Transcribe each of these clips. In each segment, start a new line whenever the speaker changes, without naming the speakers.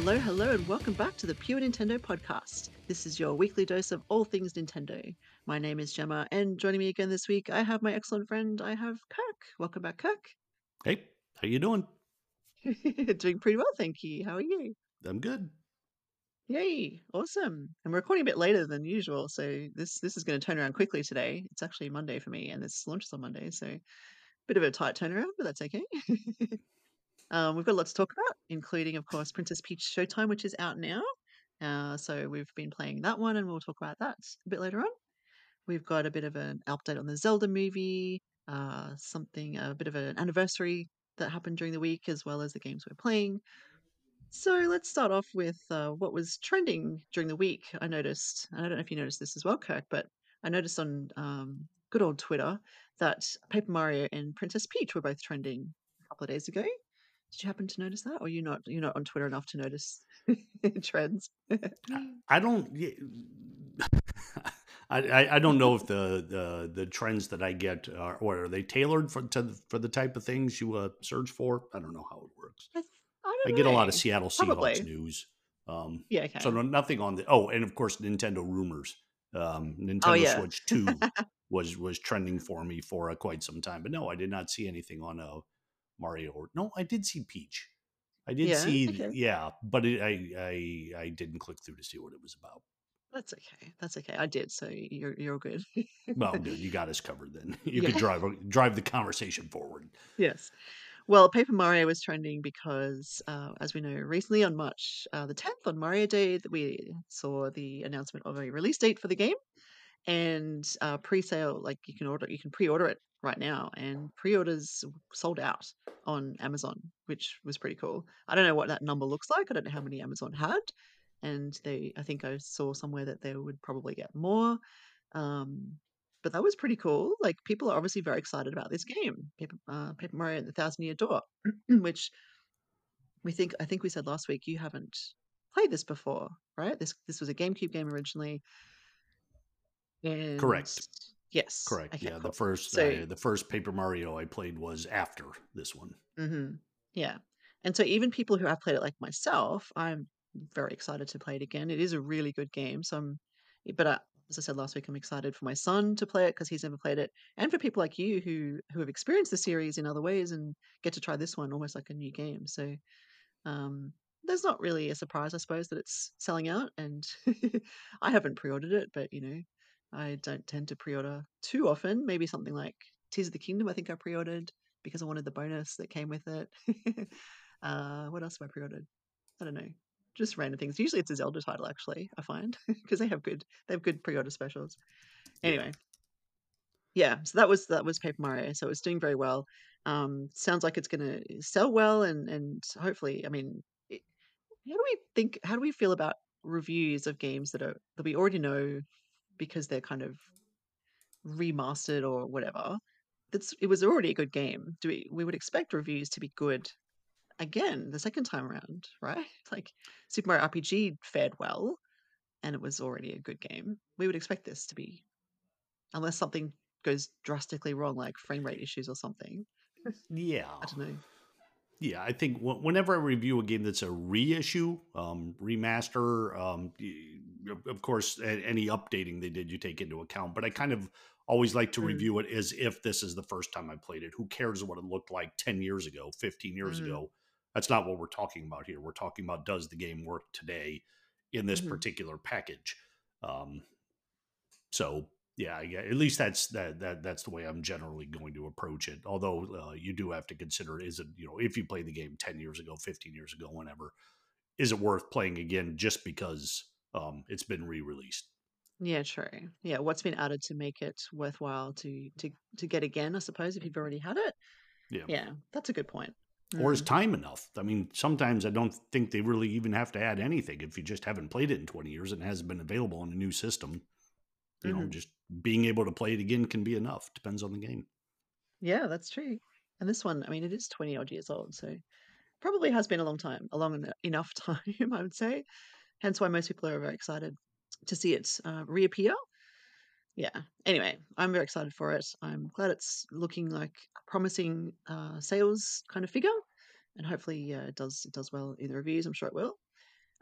Hello, hello, and welcome back to the Pure Nintendo podcast. This is your weekly dose of all things Nintendo. My name is Gemma, and joining me again this week, I have my excellent friend, I have Kirk. Welcome back, Kirk.
Hey, how you doing?
Doing pretty well, thank you. How are you?
I'm good.
Yay, awesome. And we're recording a bit later than usual, so this is going to turn around quickly today. It's actually Monday for me, and this launches on Monday, so bit of a tight turnaround, but that's okay. We've got a lot to talk about, including, of course, Princess Peach Showtime, which is out now. So we've been playing that one, and we'll talk about that a bit later on. We've got a bit of an update on the Zelda movie, a bit of an anniversary that happened during the week, as well as the games we're playing. So let's start off with what was trending during the week. I noticed, and I don't know if you noticed this as well, Kirk, but I noticed on good old Twitter that Paper Mario and Princess Peach were both trending a couple of days ago. Did you happen to notice that, or you're not on Twitter enough to notice trends?
I don't. I don't know if the trends that I get are they tailored for the type of things you search for. I don't know how it works.
I
I
don't
get a lot of
know.
Seattle Seahawks
Probably.
news.
Yeah.
So
Okay.
nothing on the. Oh, and of course Nintendo rumors.
Oh
Nintendo
yeah.
Switch 2 was trending for me for quite some time, but no, I did not see anything on Mario. Or no, I did see Peach. I did
Yeah.
see,
Okay.
yeah, but I didn't click through to see what it was about.
That's okay. That's okay. I did, so you're all good.
Well, good, you got us covered then. You could
Yeah.
drive the conversation forward.
Yes. Well, Paper Mario was trending because, as we know, recently on March the 10th, on Mario Day, that we saw the announcement of a release date for the game. And pre-sale, like you can pre-order it right now, and pre-orders sold out on Amazon, which was pretty cool. I don't know what that number looks like. I don't know how many Amazon had, and I think I saw somewhere that they would probably get more. um but that was pretty cool. Like, people are obviously very excited about this game, Paper Mario and the Thousand Year Door, which I think we said last week you haven't played this before, right? This was a GameCube game originally. And
Correct,
yes,
correct.
okay,
Yeah,
cool. So,
the first Paper Mario I played was after this one.
yeah. And so even people who have played it like myself, I'm very excited to play it again. It is a really good game. But as I said last week, I'm excited for my son to play it because he's never played it, and for people like you who have experienced the series in other ways and get to try this one almost like a new game. So, um, there's not really a surprise, I suppose, that it's selling out. And I haven't pre-ordered it, but I don't tend to pre-order too often. Maybe something like Tears of the Kingdom, I think I pre-ordered because I wanted the bonus that came with it. What else have I pre-ordered? I don't know. Just random things. Usually it's a Zelda title, actually, I find, because they have good pre-order specials.
Yeah.
Anyway, yeah, so that was Paper Mario. So it's doing very well. Sounds like it's gonna sell well, and hopefully, I mean, how do we feel about reviews of games that we already know because they're kind of remastered or whatever? It was already a good game. Do we would expect reviews to be good again the second time around, right? Like, Super Mario RPG fared well, and it was already a good game. We would expect this to be, unless something goes drastically wrong, like frame rate issues or something.
Yeah.
I don't know.
Yeah, I think whenever I review a game that's a reissue, remaster, of course, any updating they did, you take into account. But I kind of always like to
Mm,
review it as if this is the first time I played it. Who cares what it looked like 10 years ago, 15 years
mm,
ago? That's not what we're talking about here. We're talking about, does the game work today in this
mhm.
particular package? Um, so yeah, at least that's the way I'm generally going to approach it. Although you do have to consider, is it, if you played the game 10 years ago, 15 years ago, whenever, is it worth playing again just because it's been re-released?
Yeah, true. Yeah, what's been added to make it worthwhile to get again, I suppose, if you've already had it?
Yeah.
Yeah, that's a good point.
Or is
Mm,
time enough? I mean, sometimes I don't think they really even have to add anything. If you just haven't played it in 20 years and it hasn't been available in a new system,
mhm.
just being able to play it again can be enough. Depends on the game.
Yeah, that's true. And this one, I mean, it is 20 odd years old, so probably has been a long time, enough time, I would say. Hence why most people are very excited to see it reappear. Yeah. Anyway, I'm very excited for it. I'm glad it's looking like a promising sales kind of figure, and hopefully it does well in the reviews. I'm sure it will.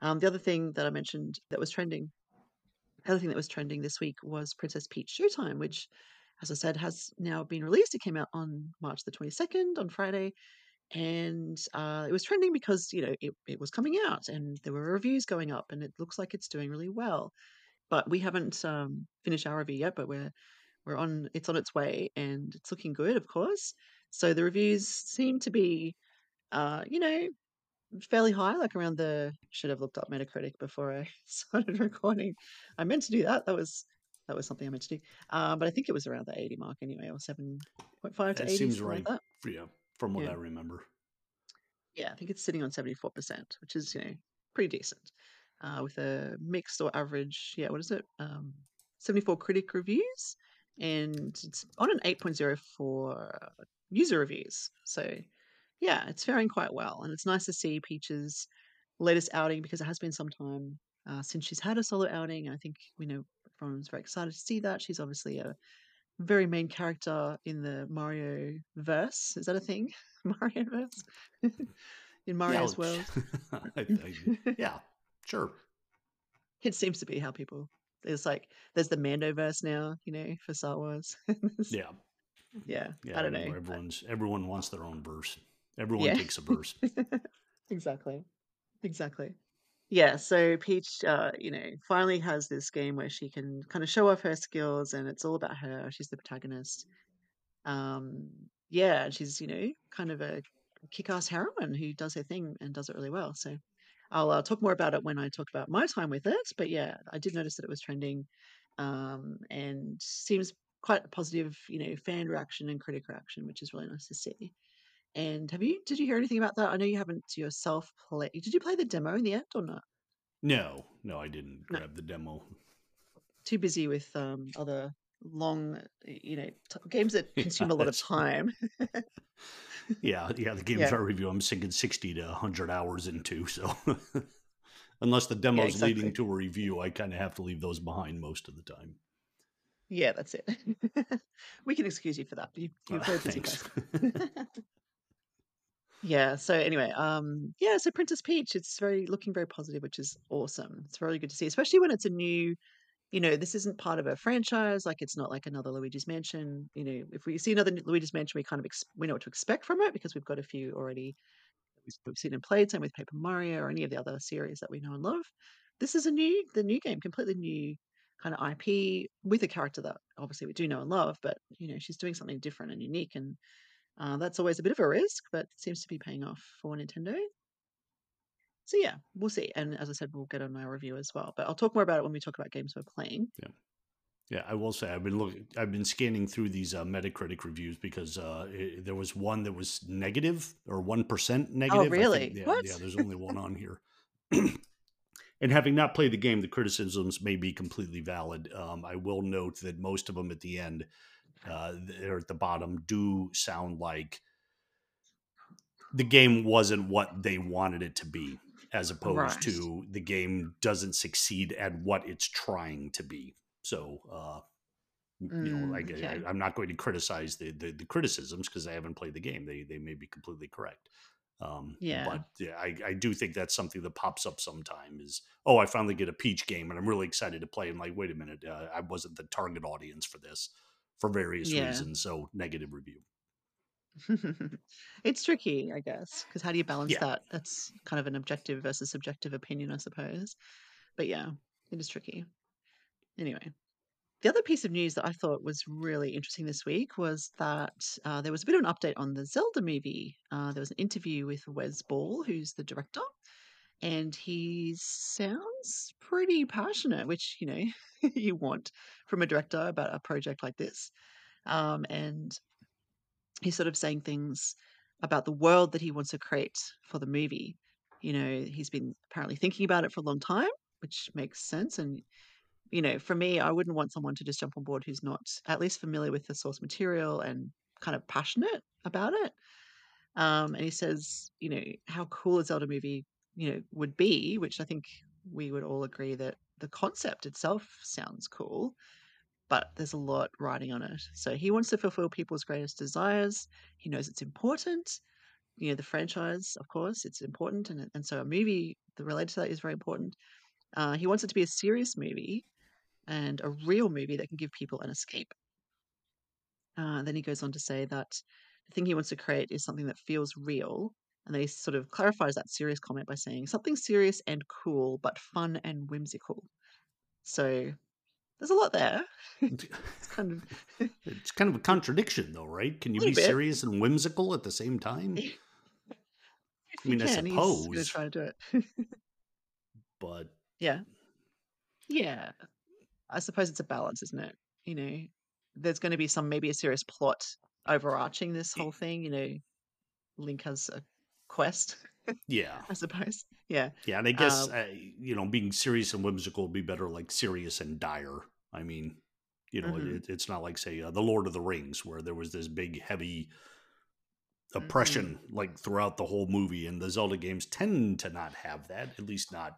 The other thing that I mentioned that was trending, the other thing that was trending this week was Princess Peach Showtime, which, as I said, has now been released. It came out on March the 22nd on Friday, and it was trending because it was coming out and there were reviews going up, and it looks like it's doing really well. But we haven't finished our review yet, but we're on. It's on its way, and it's looking good, of course. So the reviews seem to be, you know, fairly high, like around the. Should have looked up Metacritic before I started recording. I meant to do that. That was something I meant to do. But I think it was around the 80 mark anyway, or 7.5 to
That
80,
seems
something like
right.
that.
Yeah, from what
Yeah,
I remember.
yeah. I think it's sitting on 74%, which is pretty decent. With a mixed or average, yeah. What is it? 74 critic reviews, and it's on an 8.0 for user reviews. So yeah, it's faring quite well, and it's nice to see Peach's latest outing because it has been some time since she's had a solo outing. I think we know everyone's very excited to see that. She's obviously a very main character in the Mario verse. Is that a thing? Mario verse in
Yeah,
Mario's world.
yeah, sure.
It seems to be how people. There's like there's the Mando verse now, for Star Wars.
Yeah,
Yeah,
yeah.
I don't know.
Everyone wants their own verse. Everyone
Yeah,
takes a verse.
exactly, exactly. Yeah, so Peach, finally has this game where she can kind of show off her skills, and it's all about her. She's the protagonist. Um, yeah, and she's kind of a kick-ass heroine who does her thing and does it really well. So I'll talk more about it when I talk about my time with it. But yeah, I did notice that it was trending, and seems quite a positive, fan reaction and critic reaction, which is really nice to see. And did you hear anything about that? I know you haven't yourself play. Did you play the demo in the end or not?
No, no, I didn't
No,
grab the demo.
too busy with other long, games that
Yeah,
consume a lot of
that's
time.
yeah. The games
Yeah,
I review, I'm sinking 60 to 100 hours into. So unless the
yeah,
demo's leading
exactly.
to a review, I kind of have to leave those behind most of the time.
Yeah, that's it. We can excuse you for that. You're a very busy
Thanks.
person. Yeah. So anyway, yeah. So Princess Peach, it's very looking very positive, which is awesome. It's really good to see, especially when it's a new. This isn't part of a franchise. Like it's not like another Luigi's Mansion. If we see another Luigi's Mansion, we kind of we know what to expect from it because we've got a few already we've seen and played. Same with Paper Mario or any of the other series that we know and love. This is the new game, completely new kind of IP with a character that obviously we do know and love, but she's doing something different and unique, and that's always a bit of a risk, but it seems to be paying off for Nintendo. So yeah, we'll see. And as I said, we'll get on our review as well. But I'll talk more about it when we talk about games we're playing.
Yeah. Yeah, I will say I've been scanning through these Metacritic reviews because there was one that was negative or 1%
Oh,
negative. I think
really?
yeah,
What?
yeah. There's only one on here. And having not played the game, the criticisms may be completely valid. I will note that most of them at the end, or at the bottom, do sound like the game wasn't what they wanted it to be, as opposed
Right.
to the game doesn't succeed at what it's trying to be. So,
Okay.
I'm not going to criticize the criticisms because I haven't played the game. They may be completely correct.
Yeah.
But yeah, I do think that's something that pops up sometime is, oh, I finally get a Peach game and I'm really excited to play. And like, wait a minute, I wasn't the target audience for this for various
Yeah.
reasons. So negative review.
It's tricky, I guess, because how do you balance
Yeah.
that? That's kind of an objective versus subjective opinion, I suppose. But yeah, it is tricky. Anyway, the other piece of news that I thought was really interesting this week was that there was a bit of an update on the Zelda movie. There was an interview with Wes Ball, who's the director, and he sounds pretty passionate, which, you want from a director about a project like this. And he's sort of saying things about the world that he wants to create for the movie. He's been apparently thinking about it for a long time, which makes sense. And, for me, I wouldn't want someone to just jump on board who's not at least familiar with the source material and kind of passionate about it. And he says, how cool a Zelda movie, would be, which I think we would all agree that the concept itself sounds cool, but there's a lot riding on it. So he wants to fulfill people's greatest desires. He knows it's important, the franchise, of course, it's important, and so a movie that related to that is very important. He wants it to be a serious movie and a real movie that can give people an escape. Then he goes on to say that the thing he wants to create is something that feels real. And then he sort of clarifies that serious comment by saying something serious and cool, but fun and whimsical. So there's a lot there. It's kind of a
It's kind of a contradiction, though, right? Can you
little
be
bit.
serious and whimsical at the same time?
If
I
he
mean, I
can, he's going to
suppose,
try to do it.
but
Yeah. Yeah. I suppose it's a balance, isn't it? There's going to be maybe a serious plot overarching this
y-
whole thing. Link has a quest,
yeah,
I suppose. Yeah.
yeah. And I guess
Um,
being serious and whimsical would be better, like serious and dire. I mean,
mhm,
it's not like say the Lord of the Rings, where there was this big, heavy
mhm.
oppression like throughout the whole movie, and the Zelda games tend to not have that, at least not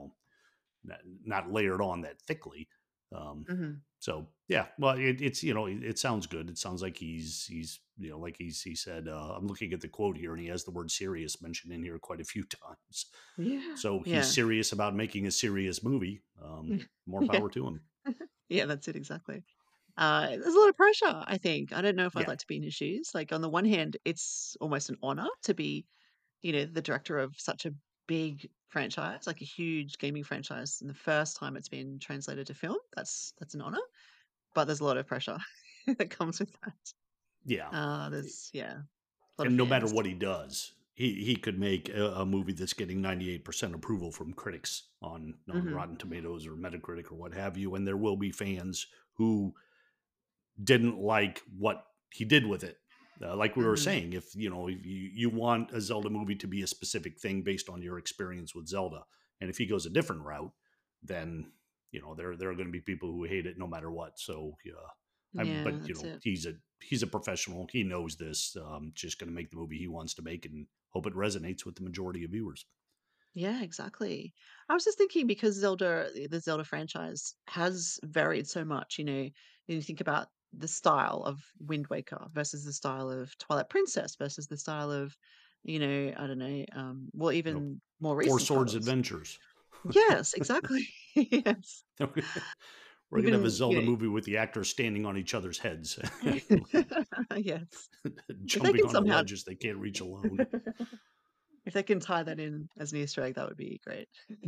not layered on that thickly. Um,
Mhm.
so yeah, well, it's it sounds good. It sounds like he's like he said. I'm looking at the quote here, and he has the word "serious" mentioned in here quite a few times.
Yeah.
So he's
Yeah.
serious about making a serious movie. More
Yeah.
power to him.
Yeah, that's it exactly. There's a lot of pressure, I think. I don't know if I'd
Yeah,
like to be in his shoes. Like, on the one hand, it's almost an honor to be, the director of such a big franchise, like a huge gaming franchise, and the first time it's been translated to film. That's an honor, but there's a lot of pressure that comes with that.
yeah.
There's a lot of
And no matter
fans.
what he does, he could make a movie that's getting 98% approval from critics on
Mhm.
Rotten Tomatoes or Metacritic or what have you, and there will be fans who didn't like what he did with it. Like we were
Mhm.
saying, if you want a Zelda movie to be a specific thing based on your experience with Zelda, and if he goes a different route, then there are going to be people who hate it no matter what. So yeah,
Yeah,
but
that's it.
he's a professional. He knows this. Just going to make the movie he wants to make and hope it resonates with the majority of viewers.
Yeah, exactly. I was just thinking because the Zelda franchise has varied so much, you think about the style of Wind Waker versus the style of Twilight Princess versus the style of, I don't know, well,
You know,
even more
Four
recent
Swords
titles.
Adventures.
Yes, exactly. Yes.
We're gonna have a
Even,
Zelda movie with the actors standing on each other's heads,
yes. If they
jumping
can
onto
somehow,
ledges they can't reach alone.
if they can tie that in as an Easter egg, that would be great.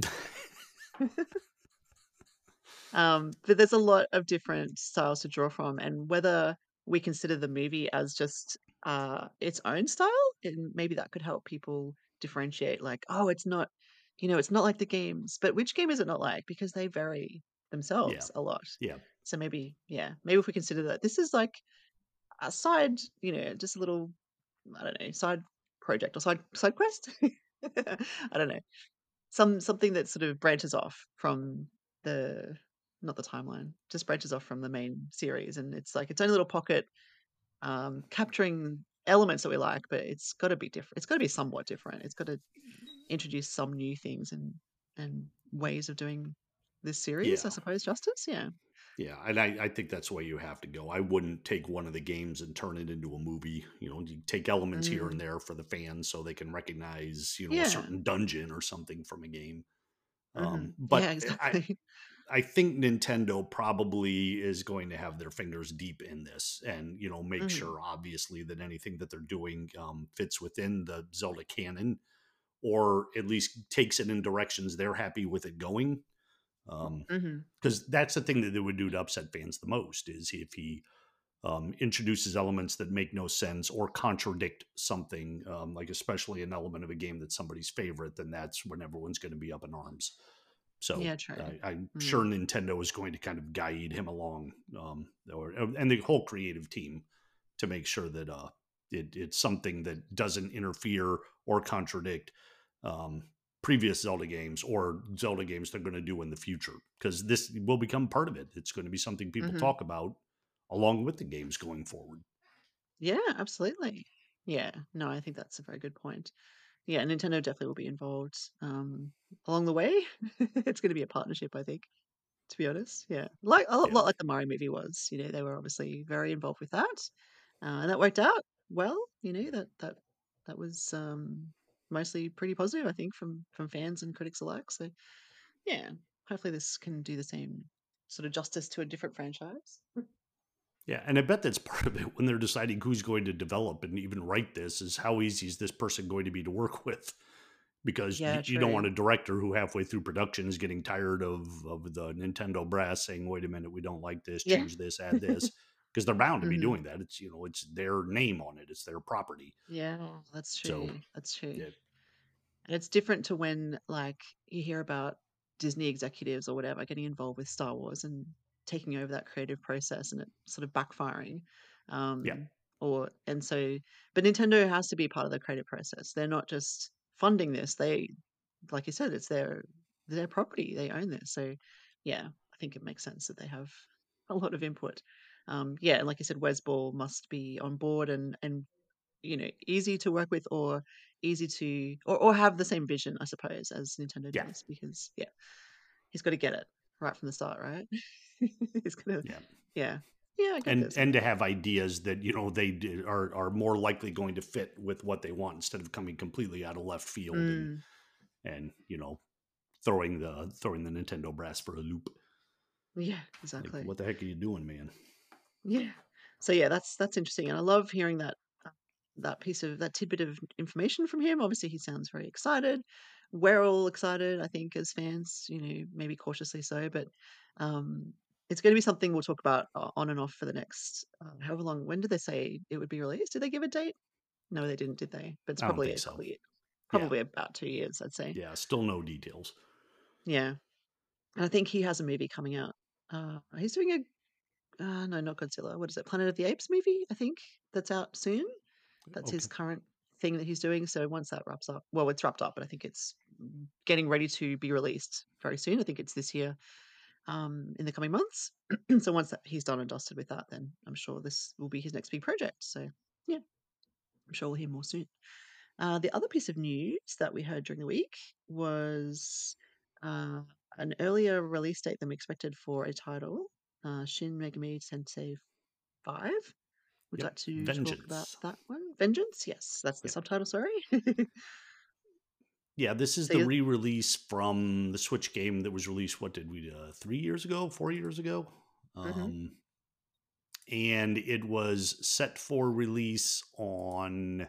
But there's a lot of different styles to draw from, and whether we consider the movie as just its own style, and maybe that could help people differentiate. Like, oh, it's not like the games. But which game is it not like? Because they vary
Yeah,
themselves a lot.
yeah,
So maybe if we consider that this is like a side, just a little, I don't know, side project or side quest. I don't know, something that sort of branches off from the not the timeline, just branches off from the main series, and it's like its own little pocket, capturing elements that we like, but it's got to be different. It's got to be somewhat different. It's got to introduce some new things and ways of doing this series, I
yeah,
suppose. Justice, yeah.
yeah. And I think that's the way you have to go. I wouldn't take one of the games and turn it into a movie. You take elements here and
Mm,
there for the fans so they can recognize a
yeah.
certain dungeon or something from a game.
Yeah,
But
exactly.
I think Nintendo probably is going to have their fingers deep in this and, make
hmm
sure, obviously, that anything that they're doing fits within the Zelda canon or at least takes it in directions they're happy with it going.
hmm
Because that's the thing that they would do to upset fans the most is if he introduces elements that make no sense or contradict something, like especially an element of a game that's somebody's favorite, then that's when everyone's going to be up in arms. So
Yeah, true.
I'm sure
Mm,
Nintendo is going to kind of guide him along, and the whole creative team to make sure that it's something that doesn't interfere or contradict um, previous Zelda games or Zelda games they're going to do in the future. Because this will become part of it. It's going to be something people
mhm.
talk about along with the games going forward.
Yeah, absolutely. Yeah, no, I think that's a very good point. Yeah, Nintendo definitely will be involved, along the way. It's gonna be a partnership, I think, to be honest, yeah. Like a
Yeah.
lot like the Mario movie was, they were obviously very involved with that, and that worked out well, that That was mostly pretty positive, I think, from fans and critics alike. So yeah, hopefully this can do the same sort of justice to a different franchise.
Yeah, and I bet that's part of it when they're deciding who's going to develop and even write this is how easy is this person going to be to work with? Because
Yeah,
you don't want
true.
a director who halfway through production is getting tired of the Nintendo brass saying, "Wait a minute, we don't like this,
Yeah.
change this, add this," because they're bound to be
hmm
doing that. It's it's their name on it, it's their property.
Yeah, that's
So
true. That's true.
yeah,
And it's different to when, like, you hear about Disney executives or whatever getting involved with Star Wars and taking over that creative process and it sort of backfiring.
yeah,
Um, and so, but Nintendo has to be part of the creative process. They're not just funding this. They, like you said, it's their property. They own this. So, yeah, I think it makes sense that they have a lot of input. Yeah, and like you said, Wes Ball must be on board and easy to work with or easy to or have the same vision, I suppose, as Nintendo
yeah,
does because yeah, he's got to get it right from the start, right? He's gonna
yeah.
yeah. Yeah, I get
And
this. I
and
get
to have ideas that are more likely going to fit with what they want instead of coming completely out of left field
mm,
and throwing the Nintendo brass for a loop.
yeah,
Like,
exactly.
what the heck are you doing, man?
Yeah. So yeah, that's interesting. And I love hearing uh, that tidbit of information from him. Obviously he sounds very excited. We're all excited, I think, as fans, maybe cautiously so, but um it's going to be something we'll talk about on and off for the next however long. When did they say it would be released? Did they give a date? No, they didn't, did they? But it's
I don't
probably
think
a
so.
couple of years,
Yeah.
probably about 2 years, I'd say.
Yeah. Still no details.
Yeah. And I think he has a movie coming out. He's doing no, not Godzilla. What is it? Planet of the Apes movie, I think, that's out soon. That's his
Okay.
current thing that he's doing. So once that wraps up, well, it's wrapped up, but I think it's getting ready to be released very soon. I think it's this year, in the coming months. So once he's done and dusted with that, then I'm sure this will be his next big project. So yeah, I'm sure we'll hear more soon. The other piece of news that we heard during the week was uh, an earlier release date than we expected for a title, Shin Megami Tensei 5. Would you
Yep.
like to talk about
Vengeance.
that one? Vengeance? Yes, that's the
Yep.
subtitle, sorry.
Yeah, this is
So
the
you
re-release from the Switch game that was released. What did we 3 years ago, 4 years ago?
mhm.
Um, and it was set for release on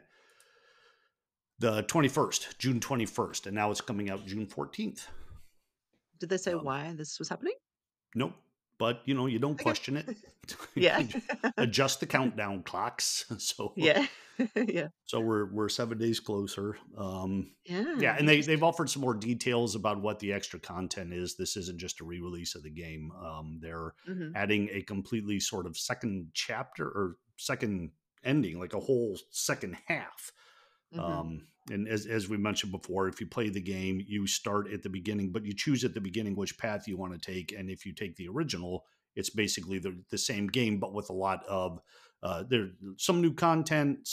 the 21st, June 21st, and now it's coming out June 14th.
Did they say
Um,
why this was happening?
nope, but you don't
Okay.
question it.
Yeah.
Adjust the countdown clocks. So
Yeah. Yeah.
so we're 7 days closer. Yeah,
Yeah,
and they've
interesting.
offered some more details about what the extra content is. This isn't just a re-release of the game. They're
Mhm.
adding a completely sort of second chapter or second ending, like a whole second half.
Mhm.
And as we mentioned before, if you play the game, you start at the beginning, but you choose at the beginning which path you want to take. And if you take the original, it's basically the same game, but with a lot of there's some new content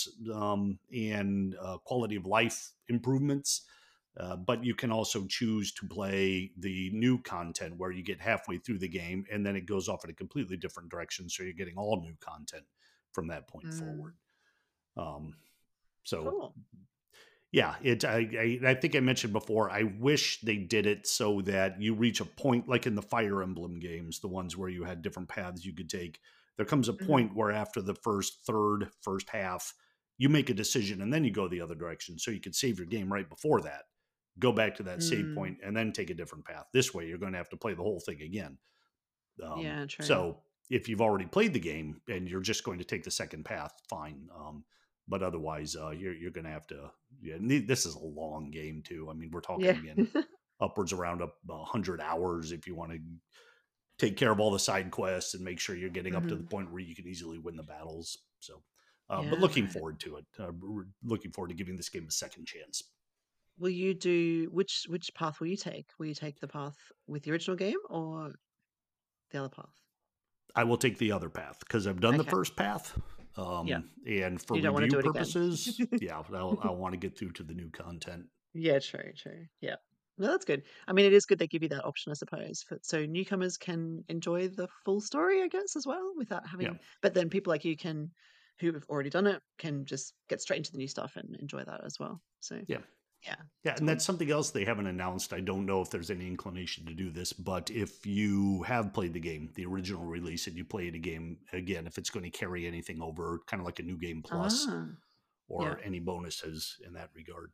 and quality of life improvements. But you can also choose to play the new content where you get halfway through the game and then it goes off in a completely different direction. So you're getting all new content from that point
Mm.
forward. Um, so
Cool.
yeah, I think I mentioned before. I wish they did it so that you reach a point like in the Fire Emblem games, the ones where you had different paths you could take. There comes a
Mhm.
point where after the first half, you make a decision and then you go the other direction. So you could save your game right before that, go back to that save
Mm.
point, and then take a different path. This way, you're going to have to play the whole thing again.
Yeah, true.
So if you've already played the game and you're just going to take the second path, fine. But otherwise, you're going to have to. Yeah, this is a long game too. I mean, we're talking
Yeah.
again upwards around 100 hours if you want to take care of all the side quests and make sure you're getting up to the
Mhm.
point where you can easily win the battles. So, but
Yeah,
looking
right.
forward to it. Looking forward to giving this game a second chance.
Will you do which path will you take? Will you take the path with the original game or the other path?
I will take the other path because I've done the
Okay.
first path.
Yeah.
And for
You don't wanna
review
do it again.
purposes, yeah, I want to get through to the new content.
Yeah, true, true. Yeah. No, that's good. I mean, it is good they give you that option, I suppose, so newcomers can enjoy the full story, I guess, as well, without
Yeah,
having but then people like you can who have already done it can just get straight into the new stuff and enjoy that as well. So
Yeah.
yeah,
Yeah,
it's
and
fun.
that's something else they haven't announced. I don't know if there's any inclination to do this, but if you have played the game, the original release, and you play it again, if it's going to carry anything over, kind of like a new game plus
Ah, yeah.
or any bonuses in that regard.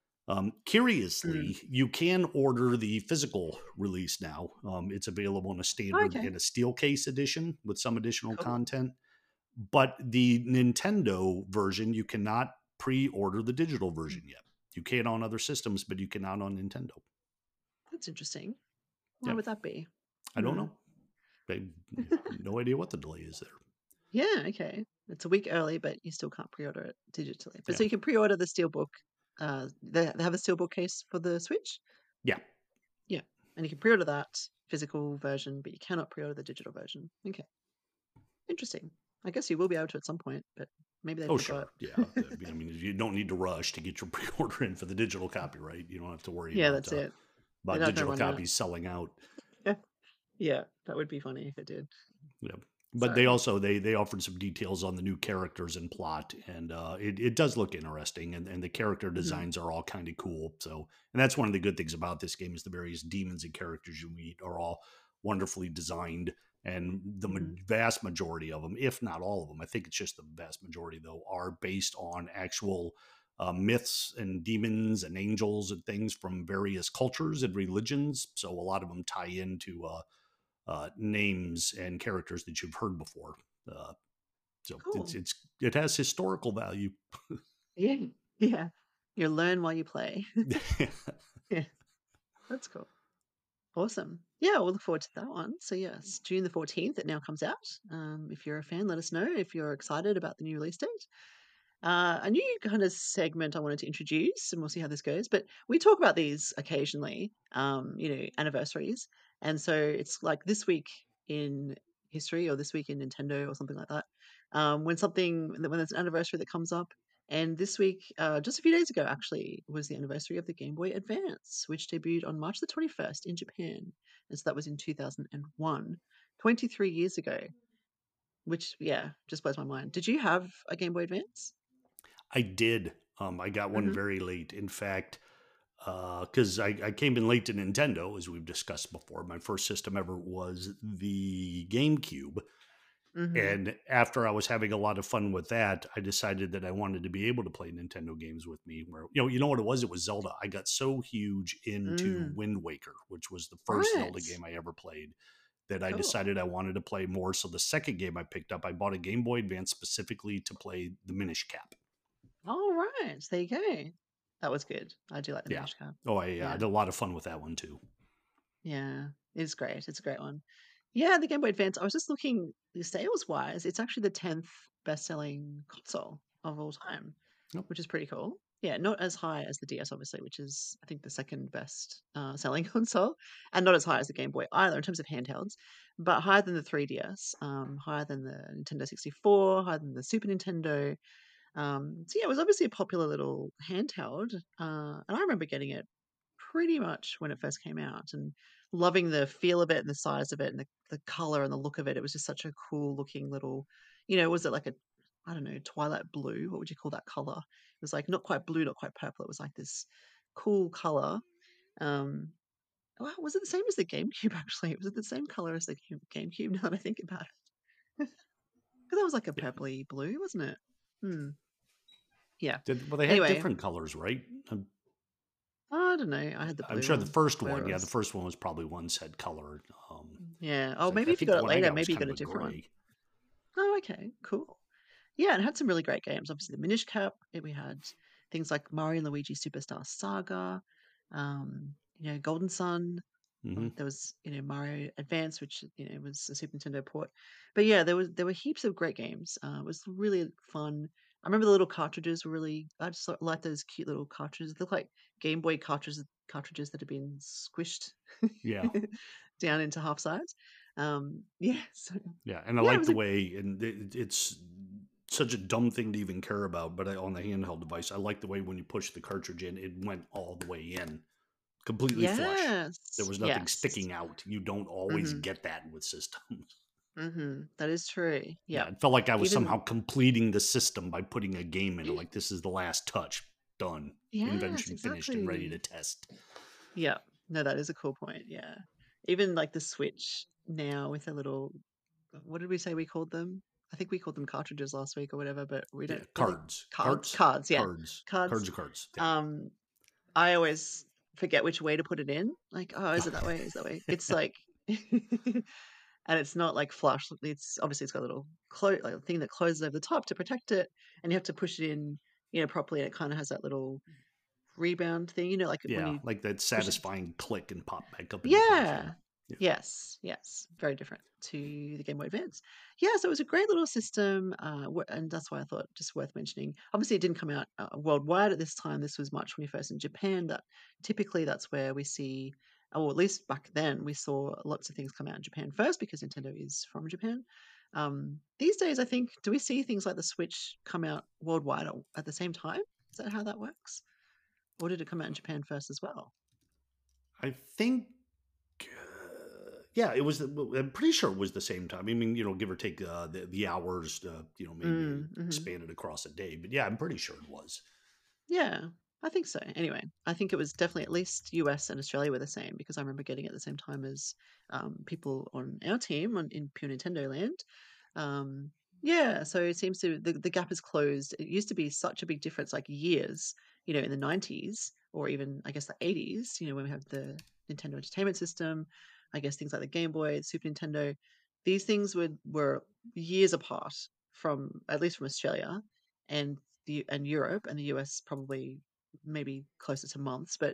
Mm.
Curiously, you can order the physical release now. It's available in a standard
Okay,
and a steel case edition with some additional
cool.
content. But the Nintendo version, you cannot pre-order the digital
Mm.
version yet. You can on other systems, but you cannot on Nintendo.
That's interesting. Why
Yeah,
would that be?
I don't
Hmm.
know. I no idea what the delay is there.
Yeah, okay. It's a week early, but you still can't pre-order it digitally. But
Yeah,
so you can pre-order the Steelbook. They have a Steelbook case for the Switch.
yeah,
Yeah, and you can pre-order that physical version, but you cannot pre-order the digital version. Okay, interesting. I guess you will be able to at some point, but maybe they
oh
forgot.
sure, yeah. I mean, you don't need to rush to get your pre-order in for the digital copy, right? You don't have to worry
Yeah, that's it. They're
about
not going to
digital
run out.
copies selling out.
Yeah, that would be funny if it did.
Yeah. But they
Sorry.
also they offered some details on the new characters and plot, and it does look interesting, and the character
Hmm.
designs are all kind of cool. So, and that's one of the good things about this game is the various demons and characters you meet are all wonderfully designed, and the
Hmm.
vast majority of them, if not all of them, I think it's just the vast majority though, are based on actual myths and demons and angels and things from various cultures and religions. So a lot of them tie into names and characters that you've heard before. Uh, so
Cool.
it has historical value.
Yeah, yeah. You learn while you play. Yeah, that's cool. Awesome. Yeah, we'll look forward to that one. So yes, June the 14th, it now comes out. If you're a fan, let us know if you're excited about the new release date. A new kind of segment I wanted to introduce, and we'll see how this goes. But we talk about these occasionally, anniversaries. And so it's like this week in history or this week in Nintendo or something like that. When there's an anniversary that comes up. And this week, just a few days ago, actually, was the anniversary of the Game Boy Advance, which debuted on March the 21st in Japan. And so that was in 2001, 23 years ago, which, yeah, just blows my mind. Did you have a Game Boy Advance?
I did. I got one
Hmm.
very late. In fact, because I came in late to Nintendo, as we've discussed before. My first system ever was the GameCube.
Mhm.
And after I was having a lot of fun with that, I decided that I wanted to be able to play Nintendo games with me. Where you know what it was? It was Zelda. I got so huge into
Mm.
Wind Waker, which was the first Zelda
Right.
game I ever played, that I
Cool.
decided I wanted to play more. So the second game I picked up, I bought a Game Boy Advance specifically to play the Minish Cap.
All right. There you go. That was good. I do like the
Yeah.
Minish Cap.
Oh, I
Yeah.
had a lot of fun with that one too.
Yeah. It's great. It's a great one. Yeah, the Game Boy Advance, I was just looking sales-wise, it's actually the 10th best-selling console of all time,
Yep.
which is pretty cool. Yeah, not as high as the DS, obviously, which is, I think, the second best selling console, and not as high as the Game Boy either in terms of handhelds, but higher than the 3DS, higher than the Nintendo 64, higher than the Super Nintendo. So yeah, it was obviously a popular little handheld, and I remember getting it pretty much when it first came out and loving the feel of it and the size of it and the color and the look of it. It was just such a cool looking little, was it like a, I don't know, twilight blue? What would you call that color? It was like not quite blue, not quite purple. It was like this cool color. Um, wow, was it the same as the GameCube actually? Was it the same color as the GameCube now that I think about it? Because that was like a
Yeah.
purpley blue, wasn't it? Hmm. Yeah.
Well, they had
Anyway,
different colors, right?
I don't know. I had the
I'm
blue
sure the
one,
first
whatever
one,
it
yeah, the
was.
first one was probably one said color.
Yeah. Oh,
'Cause
maybe
I
if you
think the
got it
one I
later,
got was
maybe you
kind
got
of
a
a
different one.
gray.
Oh, okay, cool. Yeah, and it had some really great games. Obviously, the Minish Cap. We had things like Mario and Luigi Superstar Saga. Golden Sun.
Hmm.
There was Mario Advance, which was a Super Nintendo port. But yeah, there were heaps of great games. It was really fun. I remember the little cartridges were really. I just like those cute little cartridges. They look like Game Boy cartridges that have been squished
Yeah.
down into half size. Yeah, so
Yeah, and I
yeah, it
like
was
the
a
way, and it's such a dumb thing to even care about, but on the handheld device, I like the way when you push the cartridge in, it went all the way in, completely flush. There
yes,
was nothing
yes.
sticking out. You don't always
Mhm.
get that with systems.
That is true.
Yeah,
Yeah.
it felt like I was
Even
somehow completing the system by putting a game in. Like this is the last touch, done,
yes,
invention finished and ready to
exactly.
test.
Yeah. No, that is a cool point. Yeah. Even like the Switch now with a little, what did we say we called them? I think we called them cartridges last week or whatever, but we
Yeah,
don't really cards.
carts,
Cards, yeah.
cards,
Cards.
cards of cards. Yeah.
Um, I always forget which way to put it in. Like, oh, is it that way? Is that way? It's like and it's not like flush. It's obviously it's got a little like a thing that closes over the top to protect it, and you have to push it in, properly. And it kind of has that little rebound thing, like when
Yeah,
you
like that
push it.
satisfying click and pop back up into place. Yeah.
Yeah.
Yeah.
Yes, yes. Very different to the Game Boy Advance. Yeah, so it was a great little system, and that's why I thought just worth mentioning. Obviously, it didn't come out worldwide at this time. This was March 21st in Japan. That typically that's where we see, or at least back then, we saw lots of things come out in Japan first because Nintendo is from Japan. These days, I think, do we see things like the Switch come out worldwide at the same time? Is that how that works? Or did it come out in Japan first as well?
I think, yeah, it was. I'm pretty sure it was the same time. I mean, give or take the hours. Maybe
Mm-hmm.
expanded across a day. But yeah, I'm pretty sure it was.
Yeah, I think so. Anyway, I think it was definitely at least US and Australia were the same because I remember getting it at the same time as people on our team in Pure Nintendo land. Um, yeah, so it seems to the gap is closed. It used to be such a big difference, like years, in the 90s or even I guess the 80s. When we have the Nintendo Entertainment System, I guess things like the Game Boy, Super Nintendo. These things were years apart from at least from Australia, and and Europe and the US probably maybe closer to months. But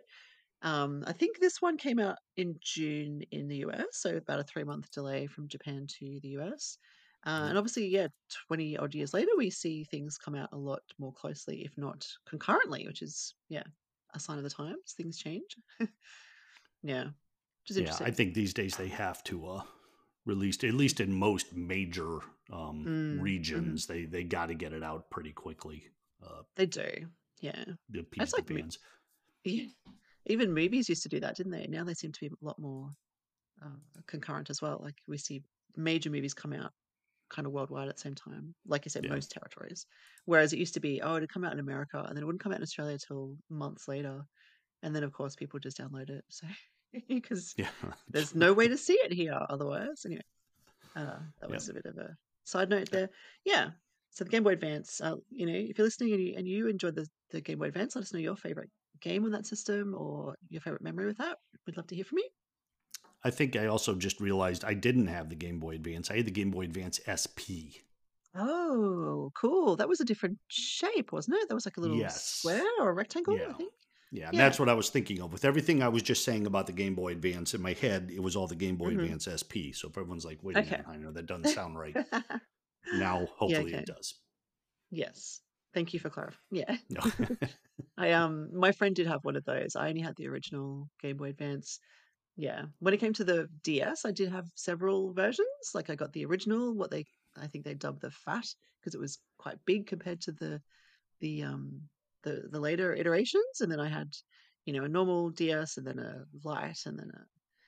I think this one came out in June in the US, so about a 3-month delay from Japan to the US.
Yep.
And obviously, yeah, 20 odd years later, we see things come out a lot more closely, if not concurrently, which is, yeah, a sign of the times. Things change. Yeah, which is
Yeah, I
interesting.
think these days they have to release, at least in most major
Hmm.
regions, they got to get it out pretty quickly. Uh,
They do. Yeah.
to
It's
appease the
like,
fans.
yeah, even movies used to do that, didn't they? Now they seem to be a lot more uh, concurrent as well. Like we see major movies come out kind of worldwide at the same time. Like you said,
Yeah,
most territories. Whereas it used to be, oh, it'd come out in America and then it wouldn't come out in Australia till months later. And then of course people just download it. So because
yeah,
there's no way to see it here otherwise. Anyway, that
yeah.
was a bit of a side note there. Yeah. So the Game Boy Advance, if you're listening and you enjoyed the Game Boy Advance, let us know your favorite game on that system or your favorite memory with that. We'd love to hear from you.
I think I also just realized I didn't have the Game Boy Advance. I had the Game Boy Advance SP.
Oh, cool. That was a different shape, wasn't it? That was like a little
Yes.
square or a rectangle, I
Yeah.
think.
Yeah, and
Yeah.
that's what I was thinking of. With everything I was just saying about the Game Boy Advance in my head, it was all the Game Boy
Hmm.
Advance SP. So if everyone's like, wait a
Okay.
minute, I know that doesn't sound right. Now,
Yeah,
hopefully
okay.
it does.
Yes. Thank you for clarifying. Yeah.
No.
My friend did have one of those. I only had the original Game Boy Advance. Yeah. When it came to the DS, I did have several versions. Like I got the original, I think they dubbed the Fat because it was quite big compared to the um the later iterations. And then I had, a normal DS and then a light and then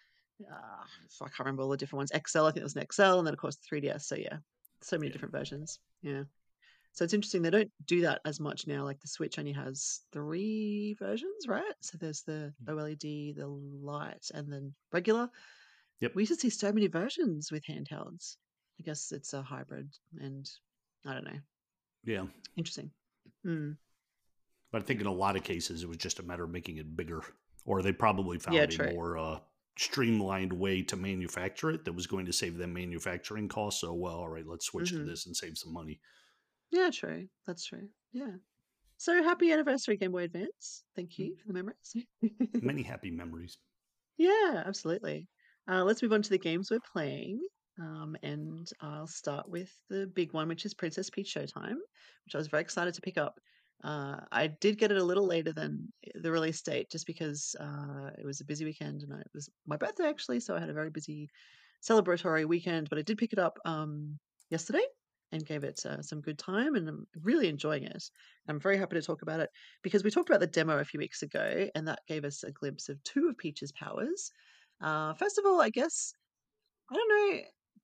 I can't remember all the different ones. XL, I think it was an XL, and then of course the 3DS. So yeah, so many
Yeah.
different versions. Yeah. So it's interesting they don't do that as much now. Like the Switch only has 3 versions, right? So there's the OLED, the light, and then regular.
Yep.
We used to see so many versions with handhelds. I guess it's a hybrid, and I don't know.
Yeah.
Interesting. Mm.
But I think in a lot of cases, it was just a matter of making it bigger, or they probably
Yeah,
found a
true.
more streamlined way to manufacture it that was going to save them manufacturing costs. So, well, all right, let's switch to
Hmm.
this and save some money.
Yeah, true. That's true. Yeah. So happy anniversary, Game Boy Advance. Thank you for the memories.
Many happy memories.
Yeah, absolutely. Let's move on to the games we're playing. And I'll start with the big one, which is Princess Peach Showtime, which I was very excited to pick up. I did get it a little later than the release date just because it was a busy weekend and it was my birthday actually. So I had a very busy celebratory weekend, but I did pick it up yesterday and gave it some good time and I'm really enjoying it. I'm very happy to talk about it because we talked about the demo a few weeks ago, and that gave us a glimpse of two of Peach's powers. First of all, I guess I don't know.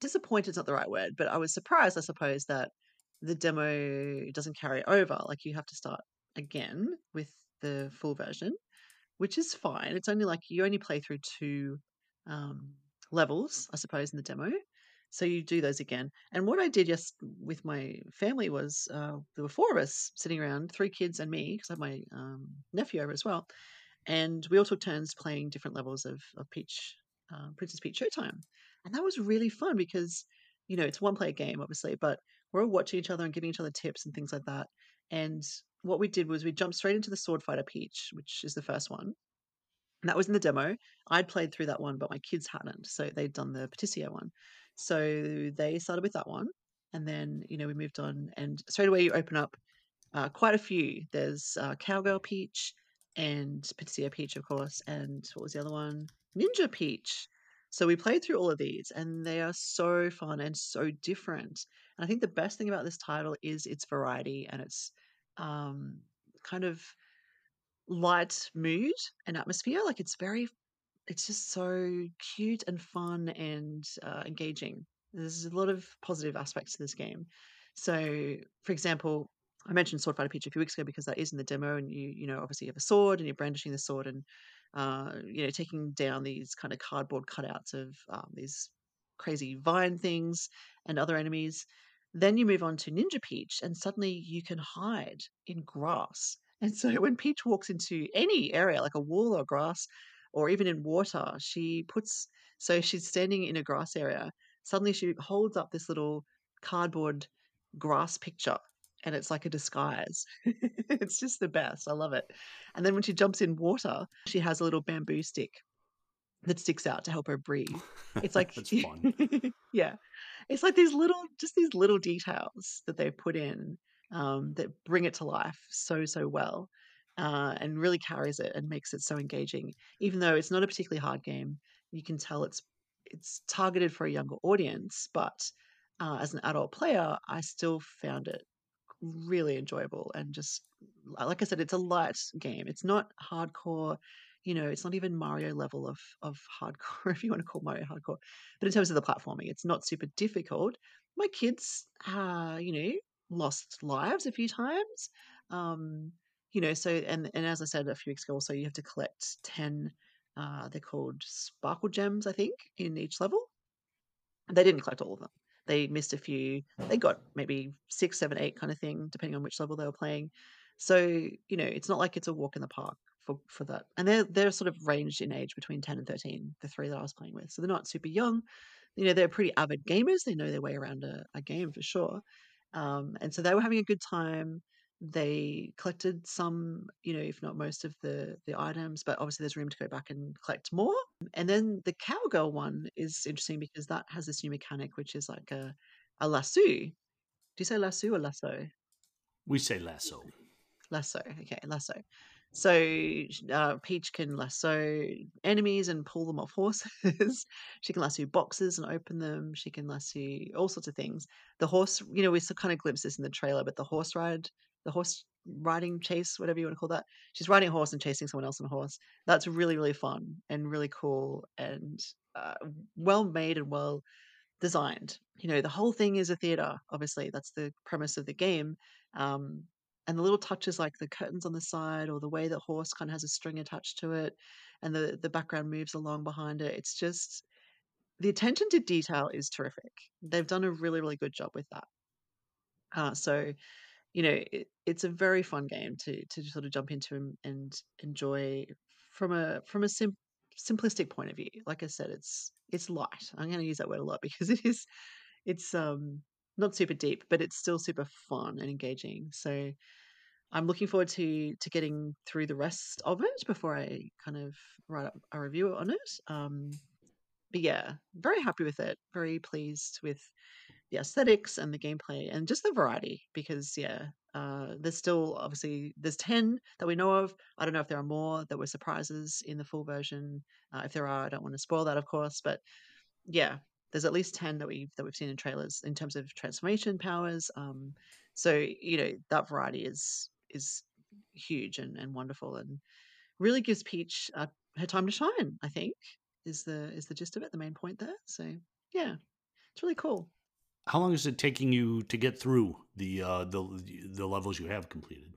disappointed is not the right word, but I was surprised, I suppose, that the demo doesn't carry over. Like you have to start again with the full version, which is fine. It's only like you only play through two um, levels, I suppose, in the demo. So you do those again. And what I did just with my family was there were four of us sitting around, three kids and me, because I have my nephew over as well, and we all took turns playing different levels of Peach, Princess Peach Showtime, and that was really fun because it's a one-player game, obviously, but we're all watching each other and giving each other tips and things like that. And what we did was we jumped straight into the Sword Fighter Peach, which is the first one, and that was in the demo. I'd played through that one, but my kids hadn't, so they'd done the Paticio one. So they started with that one, and then we moved on, and straight away you open up quite a few. There's Cowgirl Peach and Patisia Peach, of course, and what was the other one? Ninja Peach. So we played through all of these, and they are so fun and so different. And I think the best thing about this title is its variety and its um, kind of light mood and atmosphere. Like it's just so cute and fun and engaging. There's a lot of positive aspects to this game. So, for example, I mentioned Sword Fighter Peach a few weeks ago because that is in the demo, and obviously you have a sword and you're brandishing the sword and taking down these kind of cardboard cutouts of these crazy vine things and other enemies. Then you move on to Ninja Peach, and suddenly you can hide in grass. And so when Peach walks into any area, like a wall or grass, or even in water, she's standing in a grass area. Suddenly she holds up this little cardboard grass picture, and it's like a disguise. It's just the best. I love it. And then when she jumps in water, she has a little bamboo stick that sticks out to help her breathe. It's like,
That's fun.
yeah, it's like these little details that they've put in that bring it to life so well, and really carries it and makes it so engaging. Even though it's not a particularly hard game, you can tell it's targeted for a younger audience. But as an adult player, I still found it really enjoyable and just like I said, it's a light game. It's not hardcore, it's not even Mario level of hardcore, if you want to call Mario hardcore. But in terms of the platforming, it's not super difficult. My kids, lost lives a few times. Um, so and as I said a few weeks ago, also you have to collect 10 they're called sparkle gems, I think, in each level. They didn't collect all of them. They missed a few. They got maybe 6, 7, 8 kind of thing, depending on which level they were playing. So, it's not like it's a walk in the park for that. And they're sort of ranged in age between 10 and 13, the three that I was playing with. So they're not super young. They're pretty avid gamers. They know their way around a game for sure. And so they were having a good time. They collected some, if not most of the items, but obviously there's room to go back and collect more. And then the cowgirl one is interesting because that has this new mechanic, which is like a lasso. Do you say lasso or lasso?
We say lasso.
Lasso. Okay, lasso. So Peach can lasso enemies and pull them off horses. She can lasso boxes and open them. She can lasso all sorts of things. The horse, we still kind of glimpse this in the trailer, but the horse riding chase, whatever you want to call that. She's riding a horse and chasing someone else on a horse. That's really, really fun and really cool and uh, well made and well designed. The whole thing is a theater, obviously. That's the premise of the game. Um, and the little touches like the curtains on the side or the way the horse kind of has a string attached to it and the background moves along behind it. It's just the attention to detail is terrific. They've done a really, really good job with that. So it's a very fun game to sort of jump into and enjoy from a simplistic point of view. Like I said, it's light. I'm going to use that word a lot because it's not super deep, but it's still super fun and engaging. So I'm looking forward to getting through the rest of it before I kind of write up a review on it. But yeah, very happy with it. Very pleased with the aesthetics and the gameplay and just the variety because yeah, there's still obviously there's 10 that we know of. I don't know if there are more that were surprises in the full version. If there are, I don't want to spoil that, of course, but yeah, there's at least 10 that we've seen in trailers in terms of transformation powers. So that variety is huge and wonderful and really gives Peach her time to shine. I think is the gist of it, the main point there. So yeah, It's really cool.
How long is it taking you to get through the levels you have completed?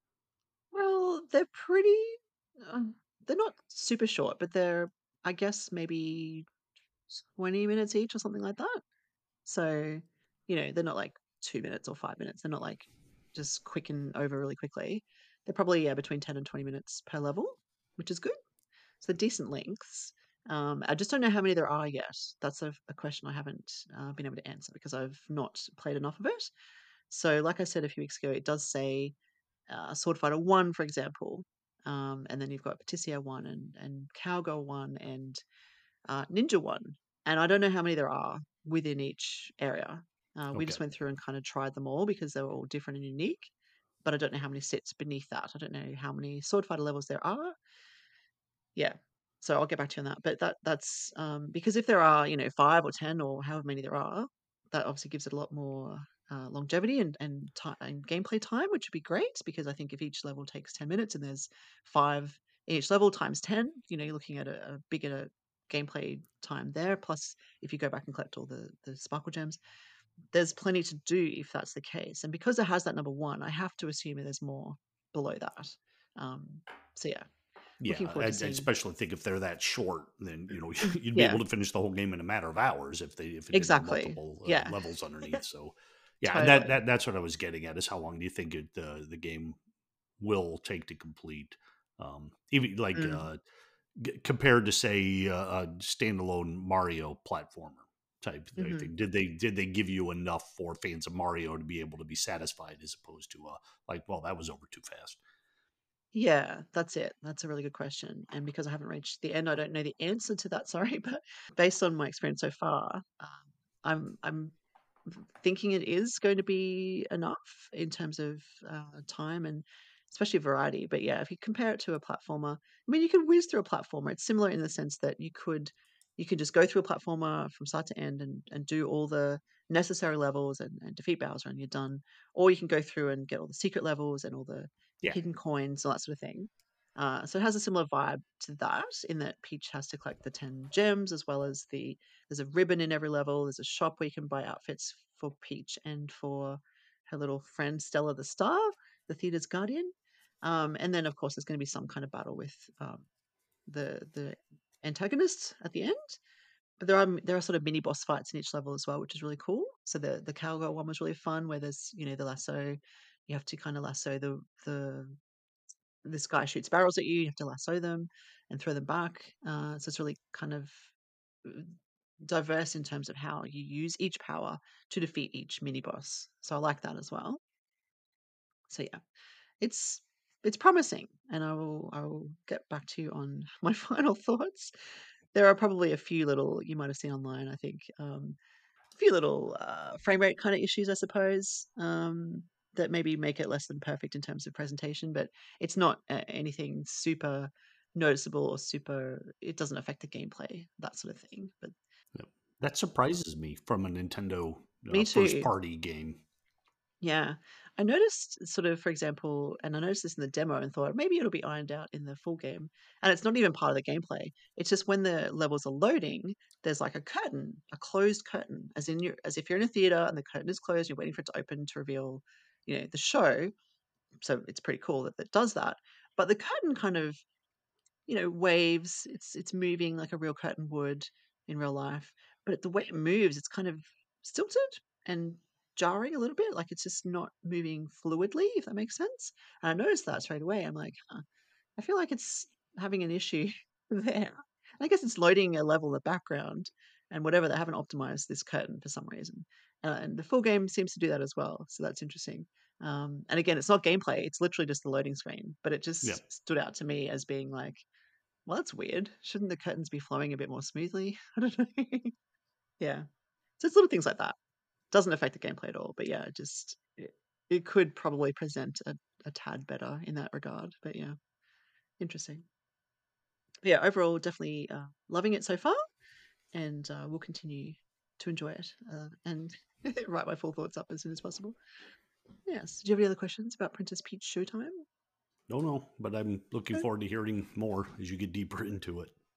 Well, they're pretty. Um, they're not super short, but they're, I guess, maybe 20 minutes each or something like that. So, they're not like 2 minutes or 5 minutes. They're not like just quick and over really quickly. They're probably, yeah, between 10 and 20 minutes per level, which is good. So decent lengths. I just don't know how many there are yet. That's a question I haven't been able to answer because I've not played enough of it. So, like I said a few weeks ago, it does say Sword Fighter 1, for example. And then you've got Patricia 1 and Cowgirl 1 and Ninja 1. And I don't know how many there are within each area. We
Okay.
just went through and kind of tried them all because they were all different and unique. But I don't know how many sits beneath that. I don't know how many Sword Fighter levels there are. Yeah. So I'll get back to you on that. But that's because if there are, 5 or 10 or however many there are, that obviously gives it a lot more longevity and time and gameplay time, which would be great because I think if each level takes 10 minutes and there's five in each level times 10, you're looking at a bigger gameplay time there. Plus, if you go back and collect all the sparkle gems, there's plenty to do if that's the case. And because it has that number one, I have to assume that there's more below that. Um, so yeah,
Yeah,
looking forward to
I
seeing.
especially think if they're that short, then you'd be
Yeah,
able to finish the whole game in a matter of hours if it didn't have
exactly.
multiple
Yeah,
levels underneath. So, yeah, and
totally.
that's what I was getting at is how long do you think the game will take to complete? Even like
Mm.
compared to say a standalone Mario platformer type
Mhm.
thing. Did they give you enough for fans of Mario to be able to be satisfied as opposed to like, well, that was over too fast.
Yeah, that's it. That's a really good question. And because I haven't reached the end, I don't know the answer to that. Sorry, but based on my experience so far, I'm thinking it is going to be enough in terms of time and especially variety. But yeah, if you compare it to a platformer, I mean, you can whiz through a platformer. It's similar in the sense that you could just go through a platformer from start to end and do all the necessary levels and defeat Bowser and you're done. Or you can go through and get all the secret levels and all the
Yeah,
hidden coins, all that sort of thing. So it has a similar vibe to that in that Peach has to collect the 10 gems as well as there's a ribbon in every level. There's a shop where you can buy outfits for Peach and for her little friend Stella the Star, the theater's guardian. And then, of course, there's going to be some kind of battle with the antagonists at the end. But there are sort of mini boss fights in each level as well, which is really cool. So the cowgirl one was really fun, where there's the lasso. You have to kind of lasso the this guy shoots barrels at you. You have to lasso them and throw them back. So it's really kind of uh, diverse in terms of how you use each power to defeat each mini boss. So I like that as well. So yeah, it's it's promising, and I will get back to you on my final thoughts. There are probably a few little you might have seen online. I think a few little frame rate kind of issues, I suppose, that maybe make it less than perfect in terms of presentation, but it's not anything super noticeable or super. It doesn't affect the gameplay, that sort of thing. But
yep. That surprises me from a Nintendo
me
first
too.
party game.
Yeah. I noticed sort of, for example, and I noticed this in the demo and thought maybe it'll be ironed out in the full game. And it's not even part of the gameplay. It's just when the levels are loading, there's like a curtain, a closed curtain, as if you're in a theater and the curtain is closed, you're waiting for it to open to reveal, the show. So it's pretty cool that it does that. But the curtain kind of waves. It's moving like a real curtain would in real life, but the way it moves, it's kind of stilted and jarring a little bit. Like it's just not moving fluidly, if that makes sense. And I noticed that straight away. I'm like, huh, I feel like it's having an issue there. I guess it's loading a level in the background and whatever. They haven't optimized this curtain for some reason, and the full game seems to do that as well. So that's interesting. And again, it's not gameplay; it's literally just the loading screen. But it
Yeah,
just stood out to me as being like, well, that's weird. Shouldn't the curtains be flowing a bit more smoothly? I don't know. Yeah. So it's little things like that. Doesn't affect the gameplay at all, but yeah, it could probably present a tad better in that regard. But yeah, interesting. But yeah, overall, definitely loving it so far, and we'll continue to enjoy it and write my full thoughts up as soon as possible. Yes. Do you have any other questions about Princess Peach Showtime?
no, but I'm looking
Okay.
forward to hearing more as you get deeper into it.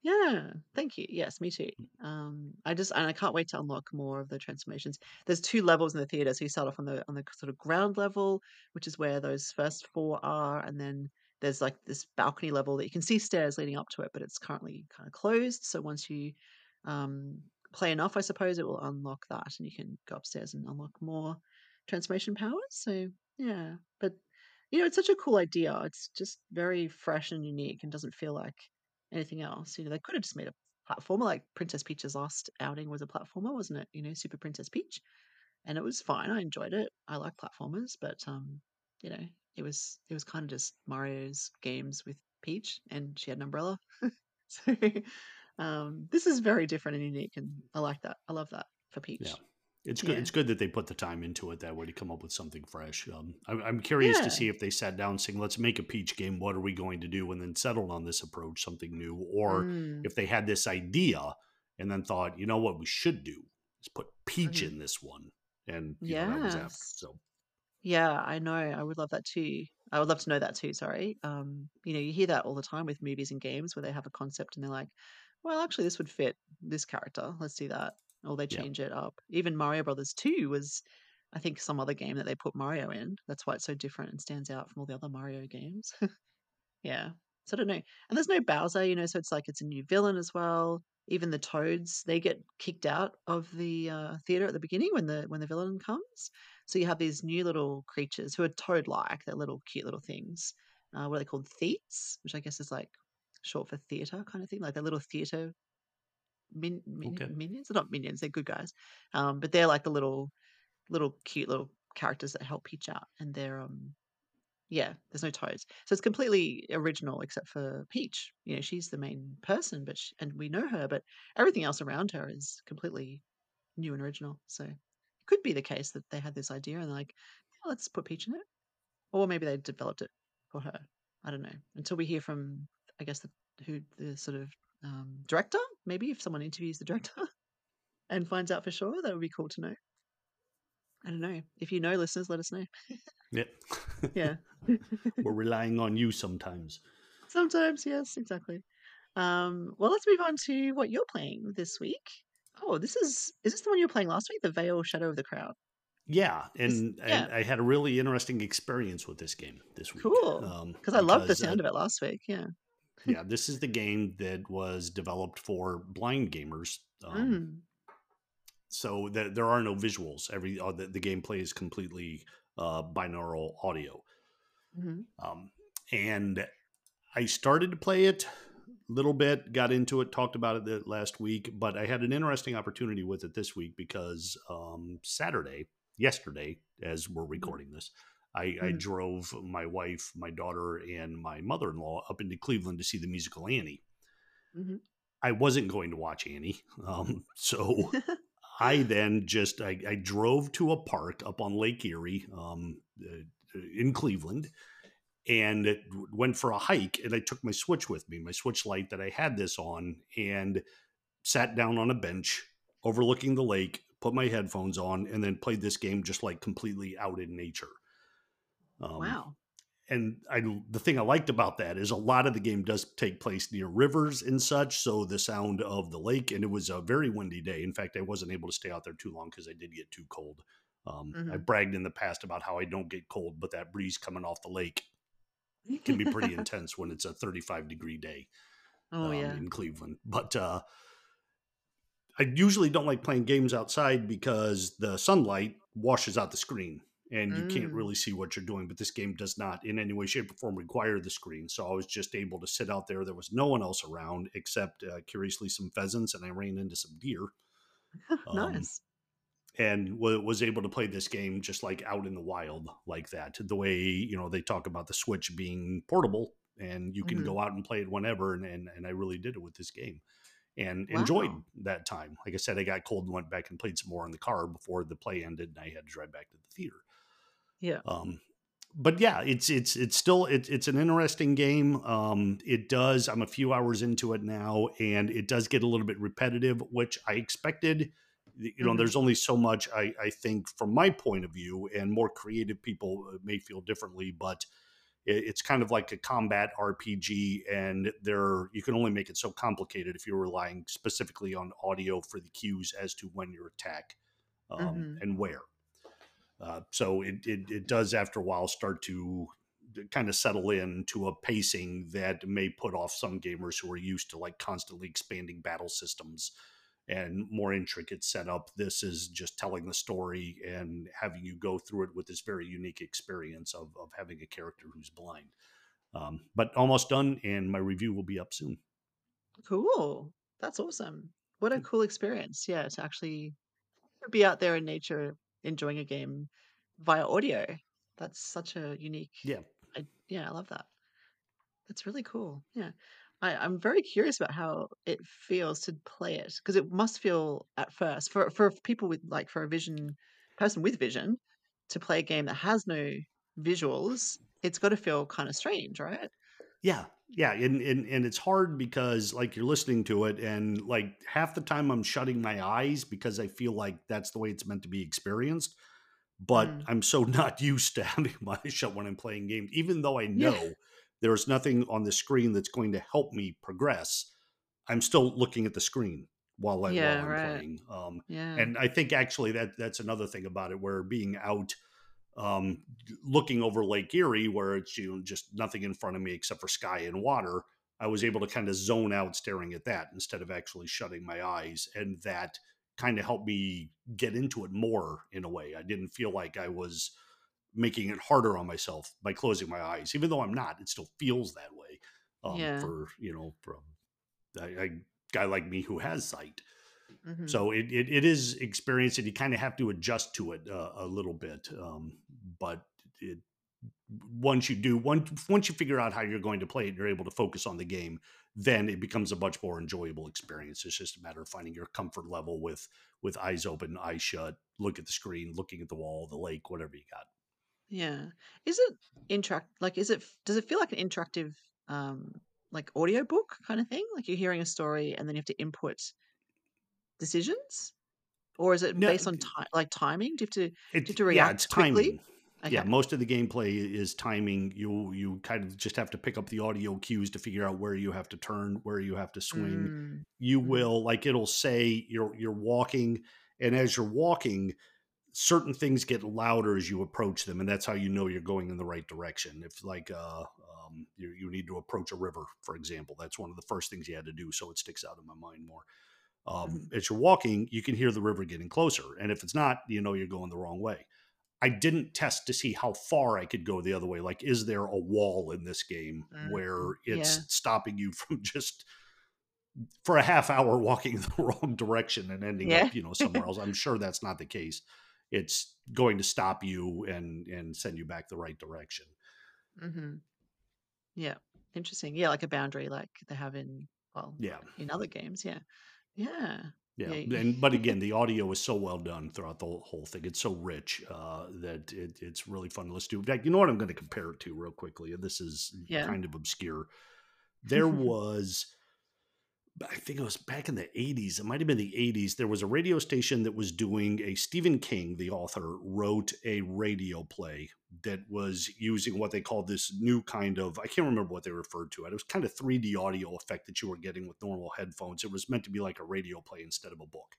Yeah, thank you. Yes, me too. I can't wait to unlock more of the transformations. There's 2 levels in the theater, so you start off on the sort of ground level, which is where those first 4 are, and then there's, like, this balcony level that you can see stairs leading up to it, but it's currently kinda closed, so once you, um, play enough, I suppose, it will unlock that, and you can go upstairs and unlock more transformation powers, so, yeah. But, it's such a cool idea. It's just very fresh and unique and doesn't feel like anything else. They could have just made a platformer, like Princess Peach's last outing was a platformer, wasn't it? Super Princess Peach, and it was fine. I enjoyed it. I like platformers, but you know, it was kind of just Mario's games with Peach, and she had an umbrella. So this is very different and unique, and I like that. I love that for
Yeah.
Peach.
It's good.
Yeah,
It's good that they put the time into it that way to come up with something fresh. I'm curious to
yeah,
see if they sat down saying, let's make a Peach game. What are we going to do? And then settled on this approach, something new. Or
mm,
if they had this idea and then thought, you know what we should do is put Peach
mhm.
in this one. And, that was after.
Yes.
So,
Yeah, I know. I would love that too. I would love to know that too, sorry. You hear that all the time with movies and games where they have a concept and they're like, well, actually, this would fit this character. Let's do that. Or they
yeah.
change it up. Even Mario Brothers 2 was, I think, some other game that they put Mario in. That's why it's so different and stands out from all the other Mario games. Yeah. So I don't know. And there's no Bowser, so it's like it's a new villain as well. Even the Toads, they get kicked out of the theater at the beginning when the villain comes. So you have these new little creatures who are toad-like. They're little cute little things. What are they called? Theets, which I guess is like short for theater kind of thing. Like they're little theater
Okay.
minions. They're not minions. They're good guys. But they're like the little cute little characters that help Peach out, and they're yeah, there's no toads. So it's completely original except for Peach. She's the main person, and we know her, but everything else around her is completely new and original. So it could be the case that they had this idea and they're like, "Yeah, let's put Peach in it." Or maybe they developed it for her. I don't know. Until we hear from, I guess, the sort of director. Maybe if someone interviews the director and finds out for sure, that would be cool to know. I don't know. If you know, listeners, let us know.
Yeah.
Yeah.
We're relying on you sometimes.
Sometimes, yes, exactly. Well, let's move on to what you're playing this week. Oh, is this the one you were playing last week? The Veil Shadow of the Crowd.
Yeah,
Yeah,
and I had a really interesting experience with this game this week
cool. Because I loved the
because
sound of it last week. Yeah.
yeah, this is the game that was developed for blind gamers.
Mm.
So there are no visuals. The gameplay is completely binaural audio.
Hmm.
Um, and I started to play it a little bit, got into it, talked about it last week, but I had an interesting opportunity with it this week because yesterday, as we're recording this, I
Hmm.
drove my wife, my daughter, and my mother in law up into Cleveland to see the musical Annie.
Hmm.
I wasn't going to watch Annie. So I then I drove to a park up on Lake Erie in Cleveland and went for a hike. And I took my Switch with me, my Switch Lite that I had this on, and sat down on a bench overlooking the lake, put my headphones on, and then played this game just like completely out in nature. Um,
Wow.
and the thing I liked about that is a lot of the game does take place near rivers and such, so the sound of the lake, and it was a very windy day. In fact, I wasn't able to stay out there too long because I did get too cold. I
Hmm.
bragged in the past about how I don't get cold, but that breeze coming off the lake can be pretty intense when it's a 35-degree day
Oh yeah.
in Cleveland. But I usually don't like playing games outside because the sunlight washes out the screen and you can't
Mm.
really see what you're doing. But this game does not in any way, shape, or form require the screen. So I was just able to sit out there. There was no one else around except, curiously, some pheasants, and I ran into some deer. Um,
Nice.
and was able to play this game just like out in the wild like that. The way, they talk about the Switch being portable and you can
Hmm.
go out and play it whenever. And I really did it with this game and enjoyed
Wow.
that time. Like I said, I got cold and went back and played some more in the car before the play ended, and I had to drive back to the theater.
Yeah.
Um, but yeah, it's still it's an interesting game. It does. I'm a few hours into it now, and it does get a little bit repetitive, which I expected.
Hmm.
There's only so much I think from my point of view, and more creative people may feel differently, but It's kind of like a combat RPG, and there you can only make it so complicated if you're relying specifically on audio for the cues as to when your attack
Mhm.
and where. So it does after a while start to kind of settle in to a pacing that may put off some gamers who are used to like constantly expanding battle systems and more intricate setup. This is just telling the story and having you go through it with this very unique experience of having a character who's blind. But almost done, and my review will be up soon.
Cool. That's awesome. What a cool experience. Yeah, to actually be out there in nature enjoying a game via audio. That's such a unique
Yeah,
yeah, I love that. That's really cool. Yeah. I'm very curious about how it feels to play it because it must feel at first for people with like for a vision person with vision to play a game that has no visuals, it's got to feel kind of strange, right?
yeah, and it's hard because like you're listening to it, and like half the time I'm shutting my eyes because I feel like that's the way it's meant to be experienced. But
Mm.
I'm so not used to having my eyes shut when I'm playing games, even though I
Yeah.
know there's nothing on the screen that's going to help me progress. I'm still looking at the screen while
Yeah,
I'm
right.
playing.
Yeah.
And I think actually that's another thing about it, where being out um, looking over Lake Erie, where it's just nothing in front of me except for sky and water. I was able to kind of zone out staring at that instead of actually shutting my eyes, and that kind of helped me get into it more in a way. I didn't feel like I was making it harder on myself by closing my eyes, even though I'm not. It still feels that way
Yeah.
for from a guy like me who has sight.
Mhm.
So it is experience, and you kind of have to adjust to it a little bit. But it, once you figure out how you're going to play it, and you're able to focus on the game, then it becomes a much more enjoyable experience. It's just a matter of finding your comfort level with eyes open, eyes shut, look at the screen, looking at the wall, the lake, whatever you got.
Yeah. Is it is it does it feel like an interactive um like audiobook kind of thing? Like you're hearing a story and then you have to input decisions? Or is it
No,
based on timing? Do you have
it
to
yeah, it's
react quickly?
timing. Yeah,
Okay.
most of the gameplay is timing. You kind of just have to pick up the audio cues to figure out where you have to turn, where you have to swing.
Mm.
You
Mhm.
will like it'll say you're walking, and as you're walking, certain things get louder as you approach them, and that's how you know you're going in the right direction. If like you need to approach a river, for example, that's one of the first things you had to do, so it sticks out in my mind more.
Mhm.
As you're walking, you can hear the river getting closer, and if it's not, you know you're going the wrong way. I didn't test to see how far I could go the other way. Like, is there a wall in this game
Mm.
where
Yeah.
it's stopping you from just for a half hour walking the wrong direction and ending
Yeah.
up, somewhere else? I'm sure that's not the case. It's going to stop you and send you back the right direction.
Mhm. Yeah. Interesting. Yeah, like a boundary like they have in well,
Yeah.
in other games, yeah. Yeah.
Yeah,
Yeah.
and but again, the audio is so well done throughout the whole thing. It's so rich that it's really fun to listen to. In fact, you know what I'm going to compare it to real quickly, and this is
Yeah.
kind of obscure. There was, I think it was back in the 80s. It might have been the 80s. There was a radio station that was doing a Stephen King, the author, wrote a radio play that was using what they called this new kind of, I can't remember what they referred to it. It was kind of 3D audio effect that you were getting with normal headphones. It was meant to be like a radio play instead of a book.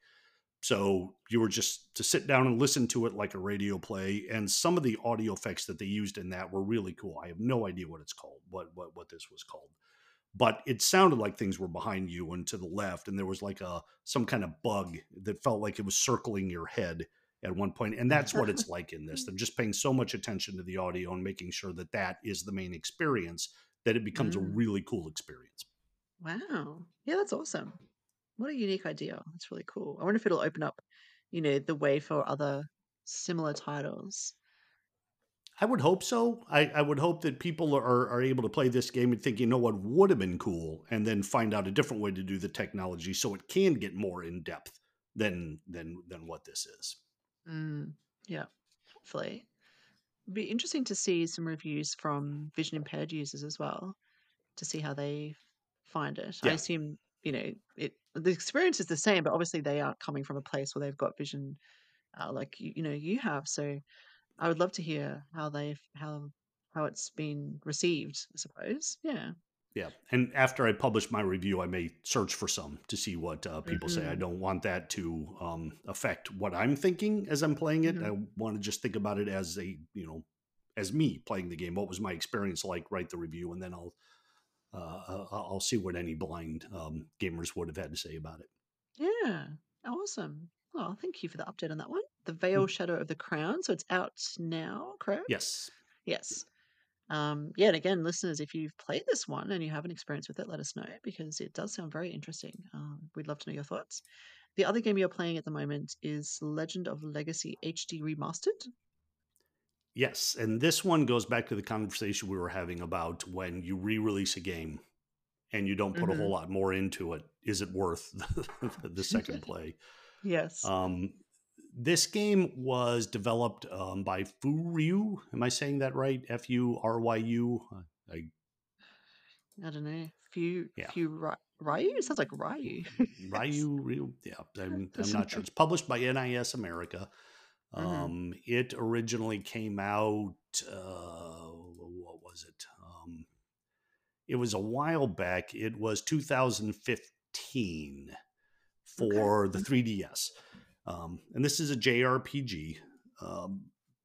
So you were just to sit down and listen to it like a radio play. And some of the audio effects that they used in that were really cool. I have no idea what it's called, what this was called, but it sounded like things were behind you and to the left, and there was like a some kind of bug that felt like it was circling your head at one point. And that's what it's like in this. They're just paying so much attention to the audio and making sure that that is the main experience, that it becomes a
Mm.
really cool experience.
Wow. Yeah, that's awesome. What a unique idea. That's really cool. I wonder if it'll open up, the way for other similar titles.
I would hope so. I would hope that people are able to play this game and think, you know what would have been cool, and then find out a different way to do the technology so it can get more in depth than what this is.
Mm. Yeah, hopefully. It'd be interesting to see some reviews from vision impaired users as well to see how they find it. I
Yeah.
assume, the experience is the same, but obviously they are coming from a place where they've got vision like you have. So I would love to hear how how it's been received, I suppose. Yeah.
Yeah, and after I publish my review, I may search for some to see what people say. I
Hmm.
don't want that to affect what I'm thinking as I'm playing it.
Hmm.
I want to just think about it as as me playing the game. What was my experience like? Write the review, and then I'll see what any blind gamers would have had to say about it.
Yeah. Awesome. Oh, thank you for the update on that one. The Veil
Mm,
Shadow of the Crown. So it's out now, correct?
yes.
Yes. Yeah, and again, listeners, if you've played this one and you have an experience with it, let us know because it does sound very interesting. We'd love to know your thoughts. The other game you're playing at the moment is Legend of Legacy HD Remastered.
Yes, and this one goes back to the conversation we were having about when you re-release a game and you don't put a whole
Hmm.
lot more into it. Is it worth the second play?
Yes.
Um, this game was developed by Furyu. Am I saying that right? Furyu. I,
I don't know.
yeah,
Ryu? It sounds like Ryu. Yes.
Ryu. Yeah, I'm not sure. It's published by NIS America.
Hmm.
It originally came out. What was it? It was a while back. It was 2015
Okay.
for the 3DS. And this is a JRPG um,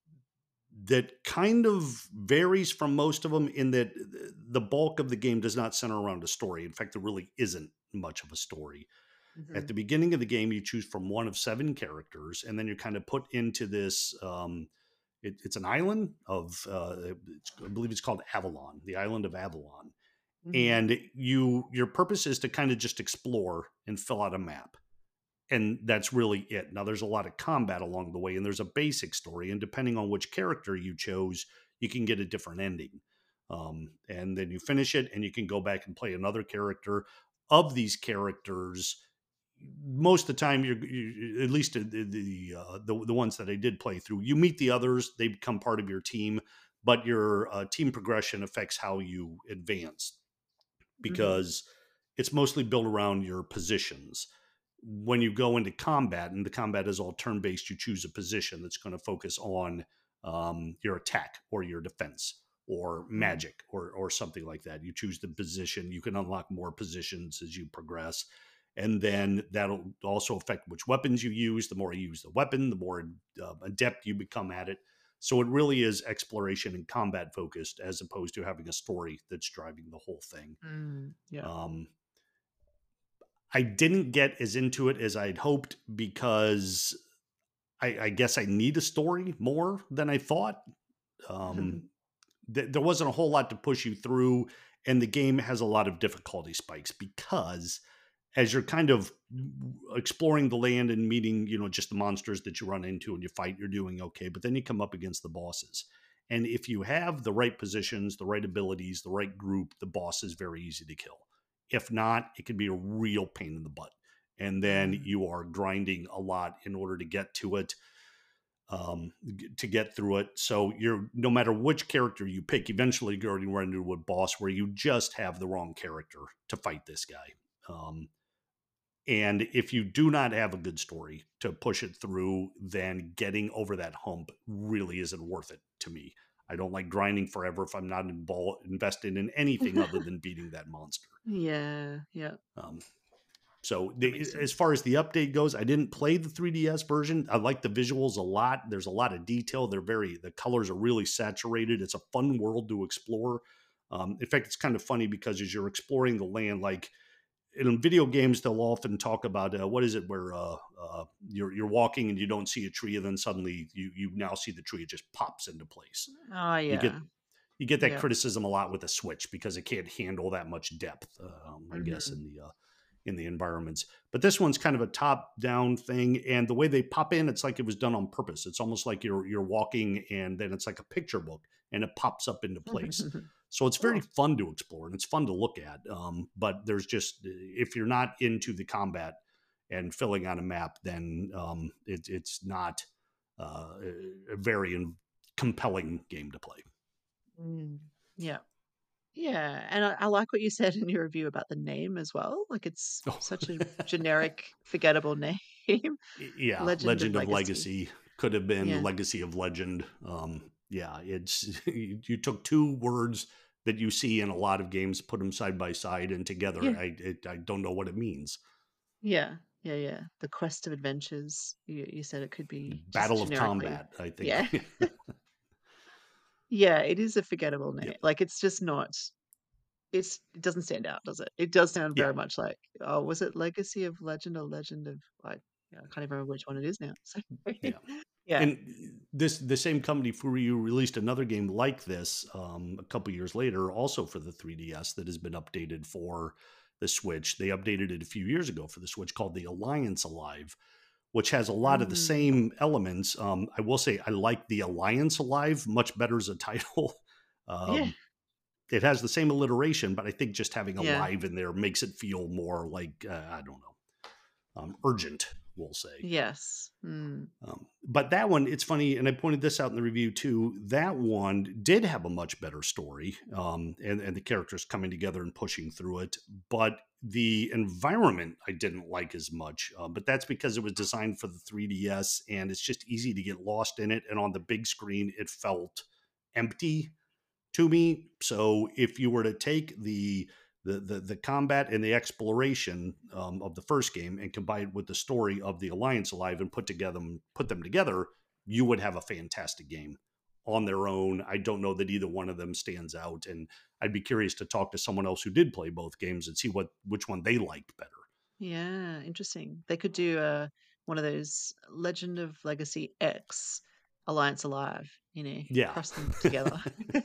that kind of varies from most of them in that the bulk of the game does not center around a story. In fact, there really isn't much of a story. At
Hmm.
the beginning of the game, you choose from one of 7 characters, and then you're kind of put into this. It's an island of, I believe it's called Avalon, the island of Avalon,
Hmm.
and your purpose is to kind of just explore and fill out a map, and that's really it. Now there's a lot of combat along the way, and there's a basic story, and depending on which character you chose, you can get a different ending. And then you finish it and you can go back and play another character. Of these characters, most of the time at least the ones that I did play through, you meet the others, they become part of your team, but your team progression affects how you advance
Hmm.
because it's mostly built around your positions. When you go into combat, and the combat is all turn based, you choose a position that's going to focus on your attack or your defense or
Hmm.
magic or something like that. You choose the position. You can unlock more positions as you progress. And then that'll also affect which weapons you use. The more you use the weapon, the more adept you become at it. So it really is exploration and combat focused as opposed to having a story that's driving the whole thing.
Mm, yeah.
Um, I didn't get as into it as I'd hoped because I guess I need a story more than I thought. Um, there wasn't a whole lot to push you through, and the game has a lot of difficulty spikes because as you're kind of exploring the land and meeting, just the monsters that you run into and you fight, you're doing okay. But then you come up against the bosses. And if you have the right positions, the right abilities, the right group, the boss is very easy to kill. If not, it can be a real pain in the butt. And then
Mm,
you are grinding a lot in order to get to it, to get through it. So you're no matter which character you pick, eventually you're going to run into a boss where you just have the wrong character to fight this guy. And if you do not have a good story to push it through, then getting over that hump really isn't worth it to me. I don't like grinding forever if I'm not invested in anything other than beating that monster.
yeah, yeah,
Um, so
that makes
as
sense.
far as the update goes, I didn't play the 3DS version. I like the visuals a lot. There's a lot of detail. The colors are really saturated. It's a fun world to explore. In fact, it's kind of funny because as you're exploring the land, like in video games, they'll often talk about what is it where you're walking and you don't see a tree, and then suddenly you now see the tree. It just pops into place.
Oh,
You get
yeah,
you get that
yeah.
criticism a lot with the Switch because it can't handle that much depth. I guess
Hmm.
in the environments, but this one's kind of a top down thing, and the way they pop in, it's like it was done on purpose. It's almost like you're walking, and then it's like a picture book, and it pops up into place. So it's very
Oh,
fun to explore and it's fun to look at. But there's just if you're not into the combat and filling out a map, then it's not a very compelling game to play.
mm, yeah, yeah. And I like what you said in your review about the name as well. Like it's
Oh,
such a generic, forgettable name.
yeah,
Legend of
Legend of
Legacy.
Legacy could have been
Yeah.
Legacy of Legend. Yeah, it's you took two words that you see in a lot of games, put them side by side and together.
Yeah.
I don't know what it means.
Yeah. Yeah, yeah. The Quest of Adventures. You said it could be just
Battle of
generically.
Combat, I think.
Yeah. Yeah, it is a forgettable name.
Yep.
Like, it's just not it doesn't stand out, does it? It does sound
Yeah.
very much like, oh, was it Legacy of Legend or Legend of like, yeah, I can't even remember which one it is now. So
Yeah.
yeah.
And the same company Furyu released another game like this a couple years later, also for the 3DS, that has been updated for the Switch. They updated it a few years ago for the Switch, called the Alliance Alive, which has a lot of the
Mm,
same elements. I will say I like the Alliance Alive much better as a title.
yeah.
um, it has the same alliteration, but I think just having
Yeah.
alive in there makes it feel more like I don't know, urgent. We'll say.
Yes. Mm.
But that one, it's funny, and I pointed this out in the review too. That one did have a much better story, and the characters coming together and pushing through it. But the environment I didn't like as much. But that's because it was designed for the 3DS, and it's just easy to get lost in it. And on the big screen, it felt empty to me. So if you were to take the combat and the exploration of the first game and combine it with the story of the Alliance Alive and put them together, you would have a fantastic game on their own. I don't know that either one of them stands out, and I'd be curious to talk to someone else who did play both games and see which one they liked better.
Yeah, interesting. They could do one of those Legend of Legacy X Alliance Alive,
Yeah.
cross them together.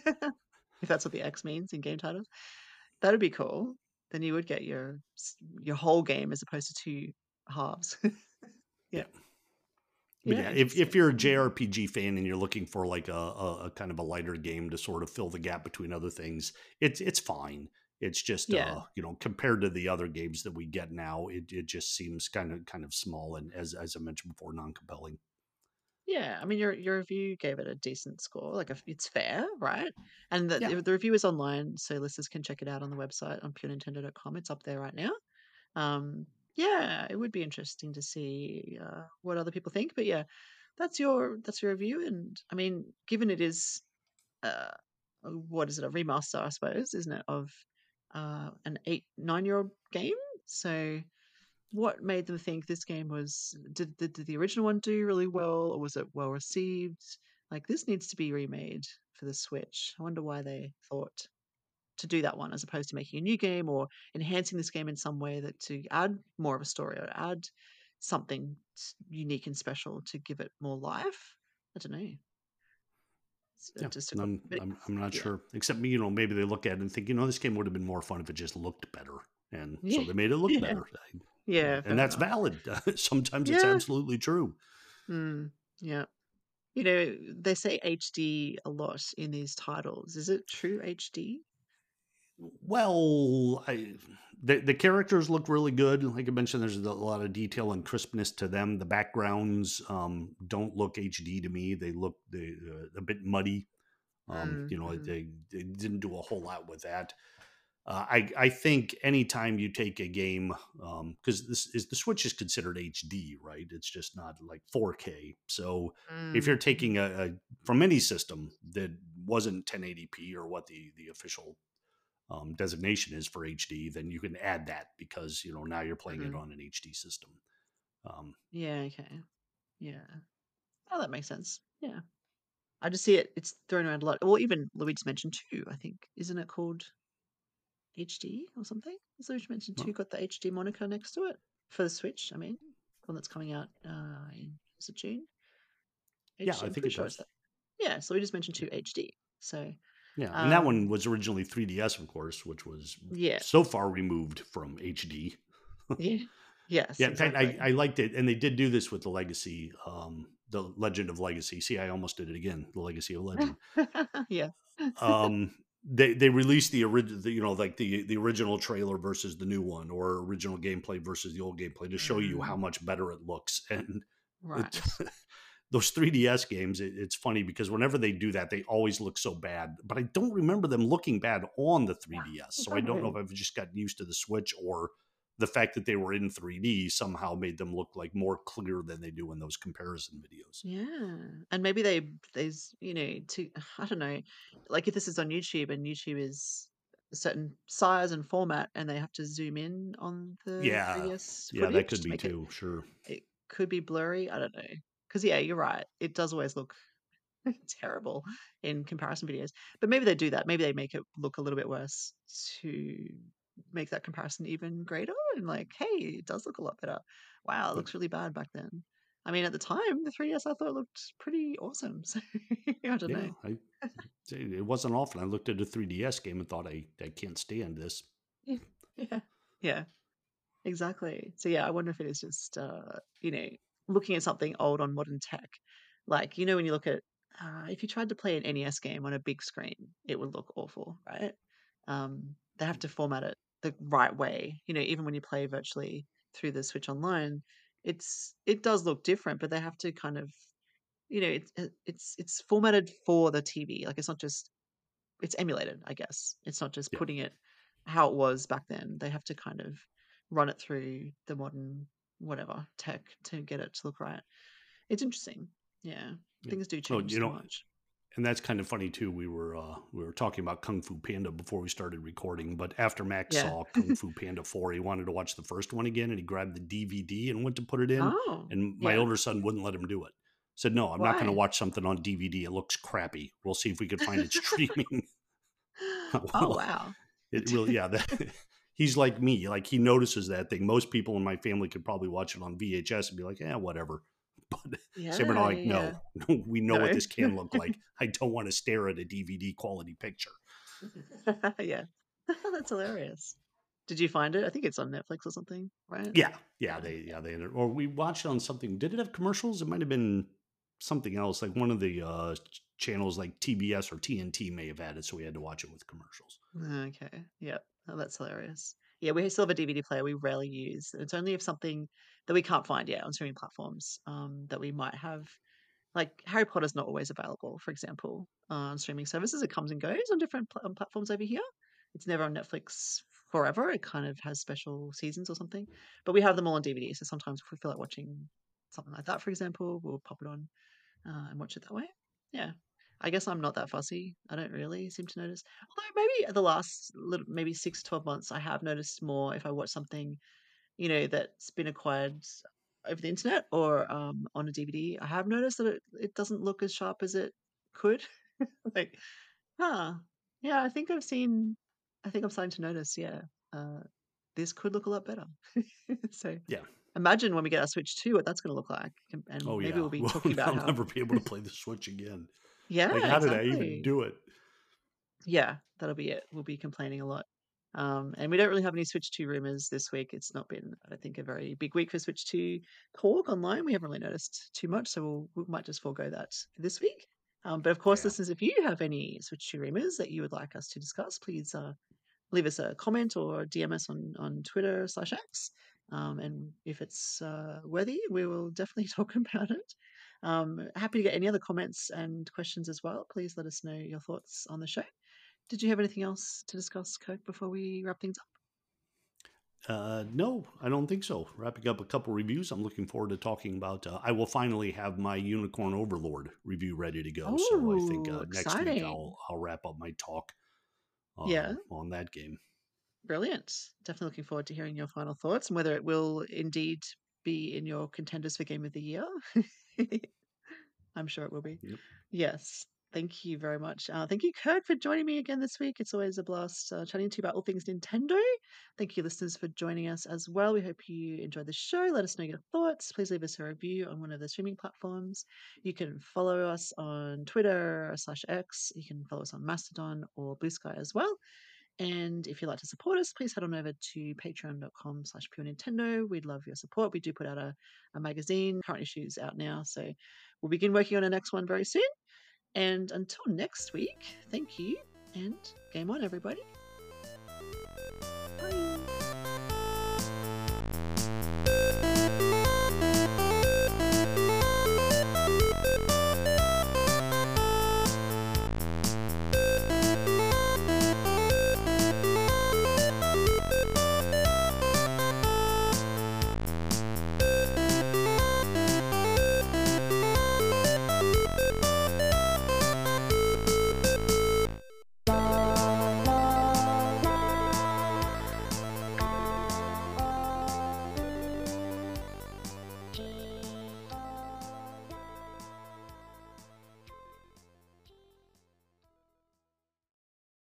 If that's what the X means in game titles. That'd be cool. Then you would get your whole game as opposed to two halves. Yeah.
Yeah. But
Yeah,
yeah, if
interesting.
you're a
Mm.
JRPG fan and you're looking for like a kind of a lighter game to sort of fill the gap between other things, it's fine. It's just
Yeah.
compared to the other games that we get now, it just seems kind of small and as I mentioned before, non compelling.
Yeah, I mean, your review gave it a decent score. Like, it's fair, right? And
Yeah.
the review is online, so listeners can check it out on the website on purenintendo.com. It's up there right now. Um, yeah, it would be interesting to see what other people think. But yeah, that's your review. And I mean, given it is uh, what is it, a remaster, I suppose, isn't it, of an 8, 9 year old game? So what made them think this game was did the original one do really well, or was it well received? Like, this needs to be remade for the Switch. I wonder why they thought to do that one as opposed to making a new game or enhancing this game in some way that to add more of a story or add something unique and special to give it more life. I don't know.
Yeah.
It just took a
I'm,
bit.
I'm, I'm not
Yeah.
sure. Except me, maybe they look at it and think, this game would have been more fun if it just looked better. And so
Yeah.
they made it look
Yeah.
better.
Yeah.
And
Fair
that's
enough.
valid. Sometimes it's
Yeah.
absolutely true.
Mm, yeah. They say HD a lot in these titles. Is it true HD?
Well, the characters look really good. Like I mentioned, there's a lot of detail and crispness to them. The backgrounds don't look HD to me. They a bit muddy.
Mm-hmm.
They didn't do a whole lot with that. I think anytime you take a game, because the Switch is considered HD, right? It's just not like 4K. So if you're
Mm-hmm.
taking a from any system that wasn't 1080p or what the official designation is for HD, then you can add that because now you're playing it
Hmm.
on an HD system. Um,
Yeah. Okay. Yeah. Oh, that makes sense. Yeah. I just see it's thrown around a lot. Well, even Luigi mentioned two, I think. Isn't it called HD or something? Has Luigi mentioned two
well,
got the HD moniker next to it for the Switch? I mean, the one that's coming out in is it June?
yeah,
HD.
I
I'm
think
pretty
it
sure it's
does.
that. Yeah. So we just mentioned
Yeah,
two HD. So
yeah, and that one
um,
was originally 3DS, of course, which was
yeah.
so far removed from HD.
Yeah. Yes.
Yeah, in fact, I,
Exactly.
I liked it, and they did do this with the Legacy, the Legend of Legacy. See, I almost did it again. The Legacy of Legend.
Yeah.
They released the original, like the original trailer versus the new one, or original gameplay versus the old gameplay, to show you how
Mm,
much better it looks. And it,
right.
those 3DS games, it's funny because whenever they do that, they always look so bad. But I don't remember them looking bad on the 3DS. So I don't know if I've just gotten used to the Switch or the fact that they were in 3D somehow made them look like more clear than they do in those comparison videos.
Yeah, and maybe there's, to I don't know, like if this is on YouTube and YouTube is a certain size and format and they have to zoom in on the
Yeah,
3DS
yeah, that
footage
could
to
be
make
too. Sure.
it could be blurry, I don't know. Because yeah, you're right, it does always look terrible in comparison videos, but maybe they do that, maybe they make it look a little bit worse to make that comparison even greater and like, "Hey, it does look a lot better. Wow, it
Yeah,
looks really bad back then." I mean, at the time, the 3DS I thought looked pretty awesome, so I don't
yeah.
know.
It wasn't often I looked at a 3DS game and thought I can't stand this.
Yeah. Yeah. Yeah. Exactly. So yeah, I wonder if it is just looking at something old on modern tech. Like, when you look at if you tried to play an NES game on a big screen, it would look awful, right? They have to format it the right way. Even when you play virtually through the Switch Online, it does look different, but they have to kind of it's formatted for the TV. Like it's not just it's emulated, I guess. It's not just
Yeah,
putting it how it was back then. They have to kind of run it through the modern whatever tech to get it to look right. It's interesting. Yeah.
yeah.
Things do
Oh,
change so much.
and that's kind of funny too. We were talking about Kung Fu Panda before we started recording, but after Max
Yeah.
saw Kung Fu Panda 4, he wanted to watch the first one again, and he grabbed the DVD and went to put it in,
Oh,
and my
yeah.
older son wouldn't let him do it. Said, "No, I'm not going to
Why?
watch something on DVD. It looks crappy. We'll see if we could find it streaming."
Oh,
Well,
wow.
it really, yeah. He's like me. Like he notices that thing. Most people in my family could probably watch it on VHS and be like, "Yeah, whatever." But Sam and I
Yeah,
are like,
yeah.
no, no, we know what
No.
this can look like. I don't want to stare at a DVD quality picture.
Yeah. That's hilarious. Did you find it? I think it's on Netflix or something, right?
Yeah,
Yeah.
or we watched it on something. Did it have commercials? It might have been something else, like one of the channels, like TBS or TNT, may have had it, so we had to watch it with commercials.
Okay. Yep. Oh, that's hilarious. Yeah, we still have a DVD player we rarely use. It's only if something that we can't find yet on streaming platforms that we might have. Like Harry Potter's not always available, for example, on streaming services. It comes and goes on different platforms over here. It's never on Netflix forever. It kind of has special seasons or something. But we have them all on DVD. So sometimes if we feel like watching something like that, for example, we'll pop it on and watch it that way. Yeah. I guess I'm not that fussy. I don't really seem to notice. Although maybe the last little, maybe 6 to 12 months, I have noticed more if I watch something, that's been acquired over the internet or on a DVD. I have noticed that it doesn't look as sharp as it could. Like, huh. Yeah, I think I'm starting to notice, yeah. Uh, this could look a lot better. So
Yeah.
imagine when we get our Switch 2, what that's going to look like. And
Oh
maybe
yeah.
we'll be
Well,
talking about
I'll
how
never be able to play the Switch again. Like,
yeah,
how did I even
exactly.
do it?
Yeah, that'll be it. We'll be complaining a lot. And we don't really have any Switch 2 rumors this week. It's not been, I don't think, a very big week for Switch 2 talk online. We haven't really noticed too much, so we might just forego that for this week. But of course,
Yeah.
listeners, if you have any Switch 2 rumors that you would like us to discuss, please leave us a comment or DM us on Twitter/X. And if it's worthy, we will definitely talk about it. Happy to get any other comments and questions as well. Please let us know your thoughts on the show. Did you have anything else to discuss, Kirk, before we wrap things up?
No, I don't think so. Wrapping up a couple reviews, I'm looking forward to talking about. I will finally have my Unicorn Overlord review ready to go. So I think
Oh,
next week
exciting.
I'll wrap up my talk
Yeah,
on that game.
brilliant. Definitely looking forward to hearing your final thoughts and whether it will indeed be in your contenders for Game of the Year. I'm sure it will be.
Yep.
Yes. Thank you very much. Thank you, Kirk, for joining me again this week. It's always a blast chatting to you about all things Nintendo. Thank you, listeners, for joining us as well. We hope you enjoyed the show. Let us know your thoughts. Please leave us a review on one of the streaming platforms. You can follow us on Twitter/X. You can follow us on Mastodon or Blue Sky as well. And if you'd like to support us, please head on over to patreon.com/pure Nintendo. We'd love your support. We do put out a magazine, current issues out now. So we'll begin working on the next one very soon. And until next week, thank you and game on, everybody.